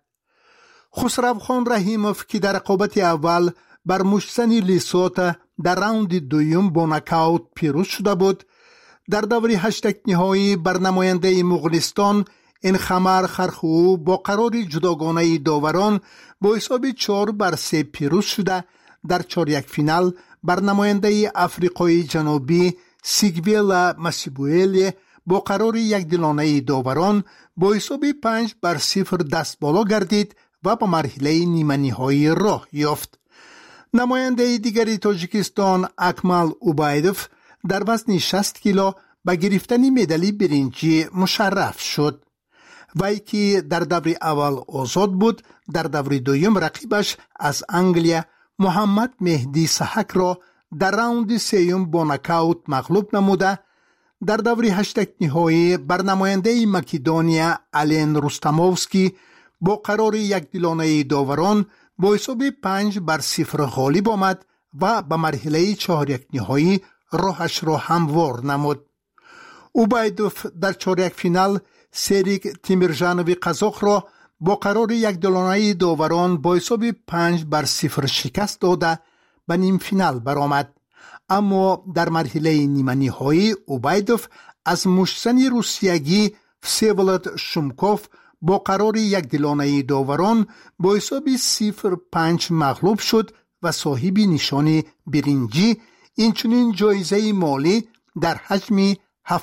خسروخان رحیموف که در رقابت اول بر مشتزن لیسوت در راوند دوم با نکاوت پیروز شده بود، در دور 8 نهایی بر نماینده مغولستان انخمر خرخو با قرار جداگانه داوران با حساب 4-3 پیروز شده، در 1/4 فینال بر نماینده افریقای جنوبی سیگویل مسیبوئل با قرار یک دلانه داوران با حساب 5-0 دست بالا گردید و به مرحله نیمه نهایی راه یافت. نماینده دیگری تاجیکستان اکمال اوبایدوف در وزن 60 کیلو به گرفتن مدال برنجی مشرف شد. وی که در دور اول آزاد بود، در دور دوم رقیبش از انگلیا محمد مهدی سحک را در راوند سوم با نکاوت مغلوب نموده، در دور 8 نهایی بر نماینده مکدونیا آلن رستموفسکی با قرار یک دلانه داوران با حساب 5-0 غالب آمد و به مرحله 4 نهایی راهش را هموار نمود. اوبایدوف در 4 فینال سریک تیمرجانوی قزاق را با قرار یک دلانه داوران با حساب 5-0 شکست داده به نیم فینال برآمد. اما در مرحله نیمه نهایی اوبایدوف از مشتزن روسیگی وسیولد شومکوف با قرار یک دلانه داوران با حساب 0-5 مغلوب شد و صاحب نشان برنجی، اینچنین جایزه مالی در حجم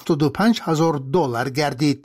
$75,000 گردید.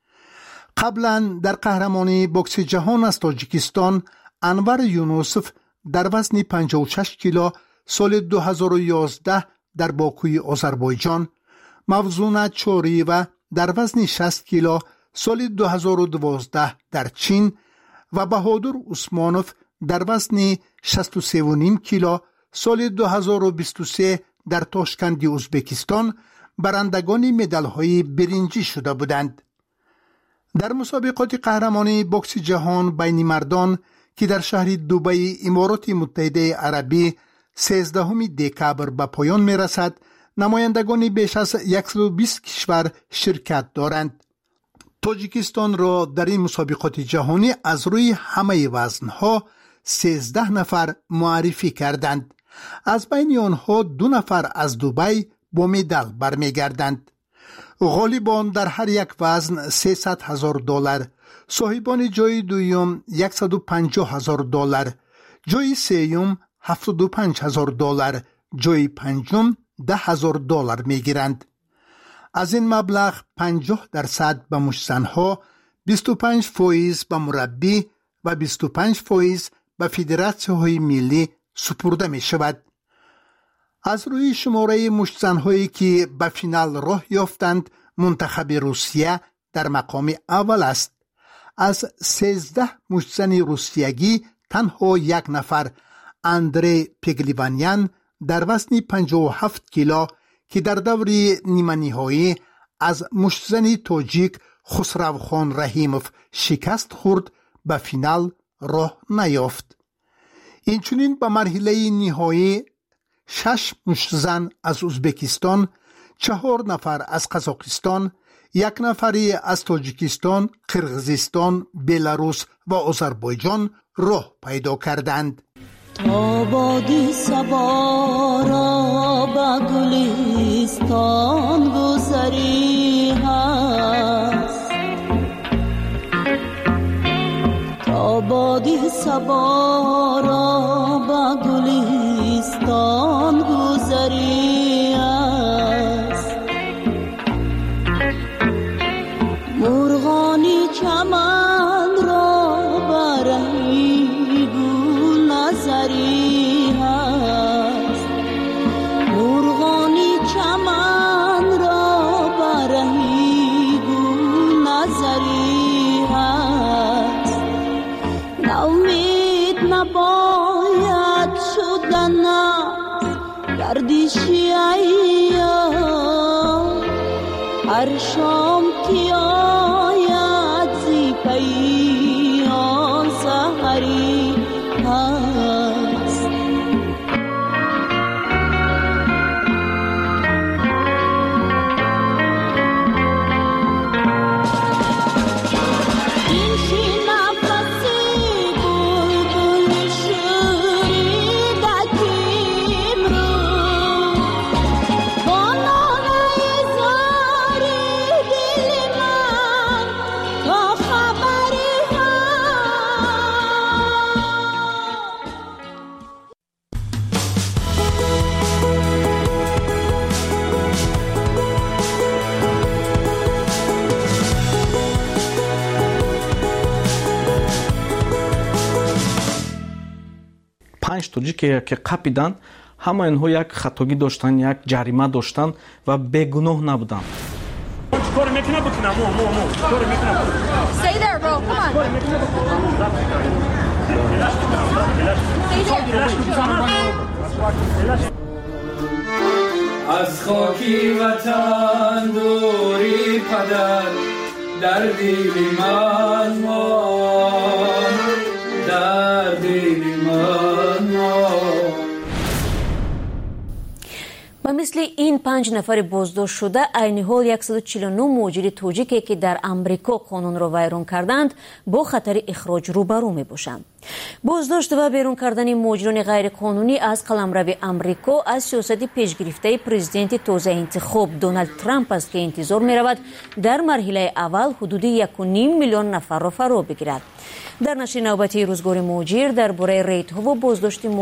قبلا در قهرمانی بوکس جهان از تاجیکستان انور یونوسف در وزن 56 کیلو سال 2011 در باکوی آذربایجان، موزون چوریوا در وزن 60 کیلو سال 2012 در چین و بهادر عثمانوف در وزن 63.5 کیلو سال 2023 در تاشکند ازبکستان برندگان مدال‌های برنجی شده بودند. در مسابقات قهرمانی بوکس جهان بین مردان که در شهر دبی امارات متحده عربی 13 دکبر به پایان می رسد، نمایندگان بیش از 120 کشور شرکت دارند. تاجیکستان را در این مسابقات جهانی از روی همه وزنها 13 نفر معرفی کردند. از بین آنها 2 نفر از دبی با مدال برمیگردند. غالبان در هر یک وزن $300,000، صاحبان جای دویم $150,000، جای سوم $75,000، جای پنجم $10,000 میگیرند. از این مبلغ 50% به مشتزنها، 25% به مربی و 25% به فدراسیون‌های ملی سپرده می شود. از روی شماره مشتزن‌هایی که به فینال راه یافتند، منتخب روسیه در مقام اول است. از 13 مشتزن روسیگی تنها یک نفر، اندری پگلیوانیان در وزن 57 کیلو که در دور نیمه نهایی از مشتزن تاجیک خسروخان رحیموف شکست خورد، به فینال راه نیافت. اینچنین به مرحله نهایی 6 مشتزن از ازبکستان، 4 نفر از قزاقستان، 1 نفری از تاجیکستان، قرقیزستان، بلاروس و آذربایجان راه پیدا کردند. تا بادی سوارا به گلستان گذری هست، تا بادی سوارا به گلستان گذری هست، مرغانی چمن را برهی گل نظری هست، مرغانی چمن را برهی گل نظری هست، ناامید نباید شدن گردشی ایام، هر شام که آید زی پیام سحری هست. این که نفسی بلبل شوریده کیم رو، با ناله زاری دل من تا خبری پنج توجیه که قپیدن، همه اینها یک خطاگی داشتن، یک جریمه داشتن و بیگناه نبودن. کار میکنه بکنم کار میکنم. Stay there bro, come on. از خاکی وطن دوری پدر در دل من مان، در دل من مان. به مثل این 5 نفر بازداشت شده عین حال 149 مهاجر تاجیکی که در امریکا قانون را ویران کردند با خطر اخراج روبرو می باشند. بازداشت و بیرون کردن مهاجران غیر قانونی از قلمرو امریکا از سیاست پیشگرفته پرزیدنت تازه انتخاب دونالد ترامپ است که انتظار می رود در مرحله اول حدود 1.5 میلیون نفر را فرا بگیرد. در نشر نوبتی روزگار مهاجر درباره ریت‌ها و بازداشت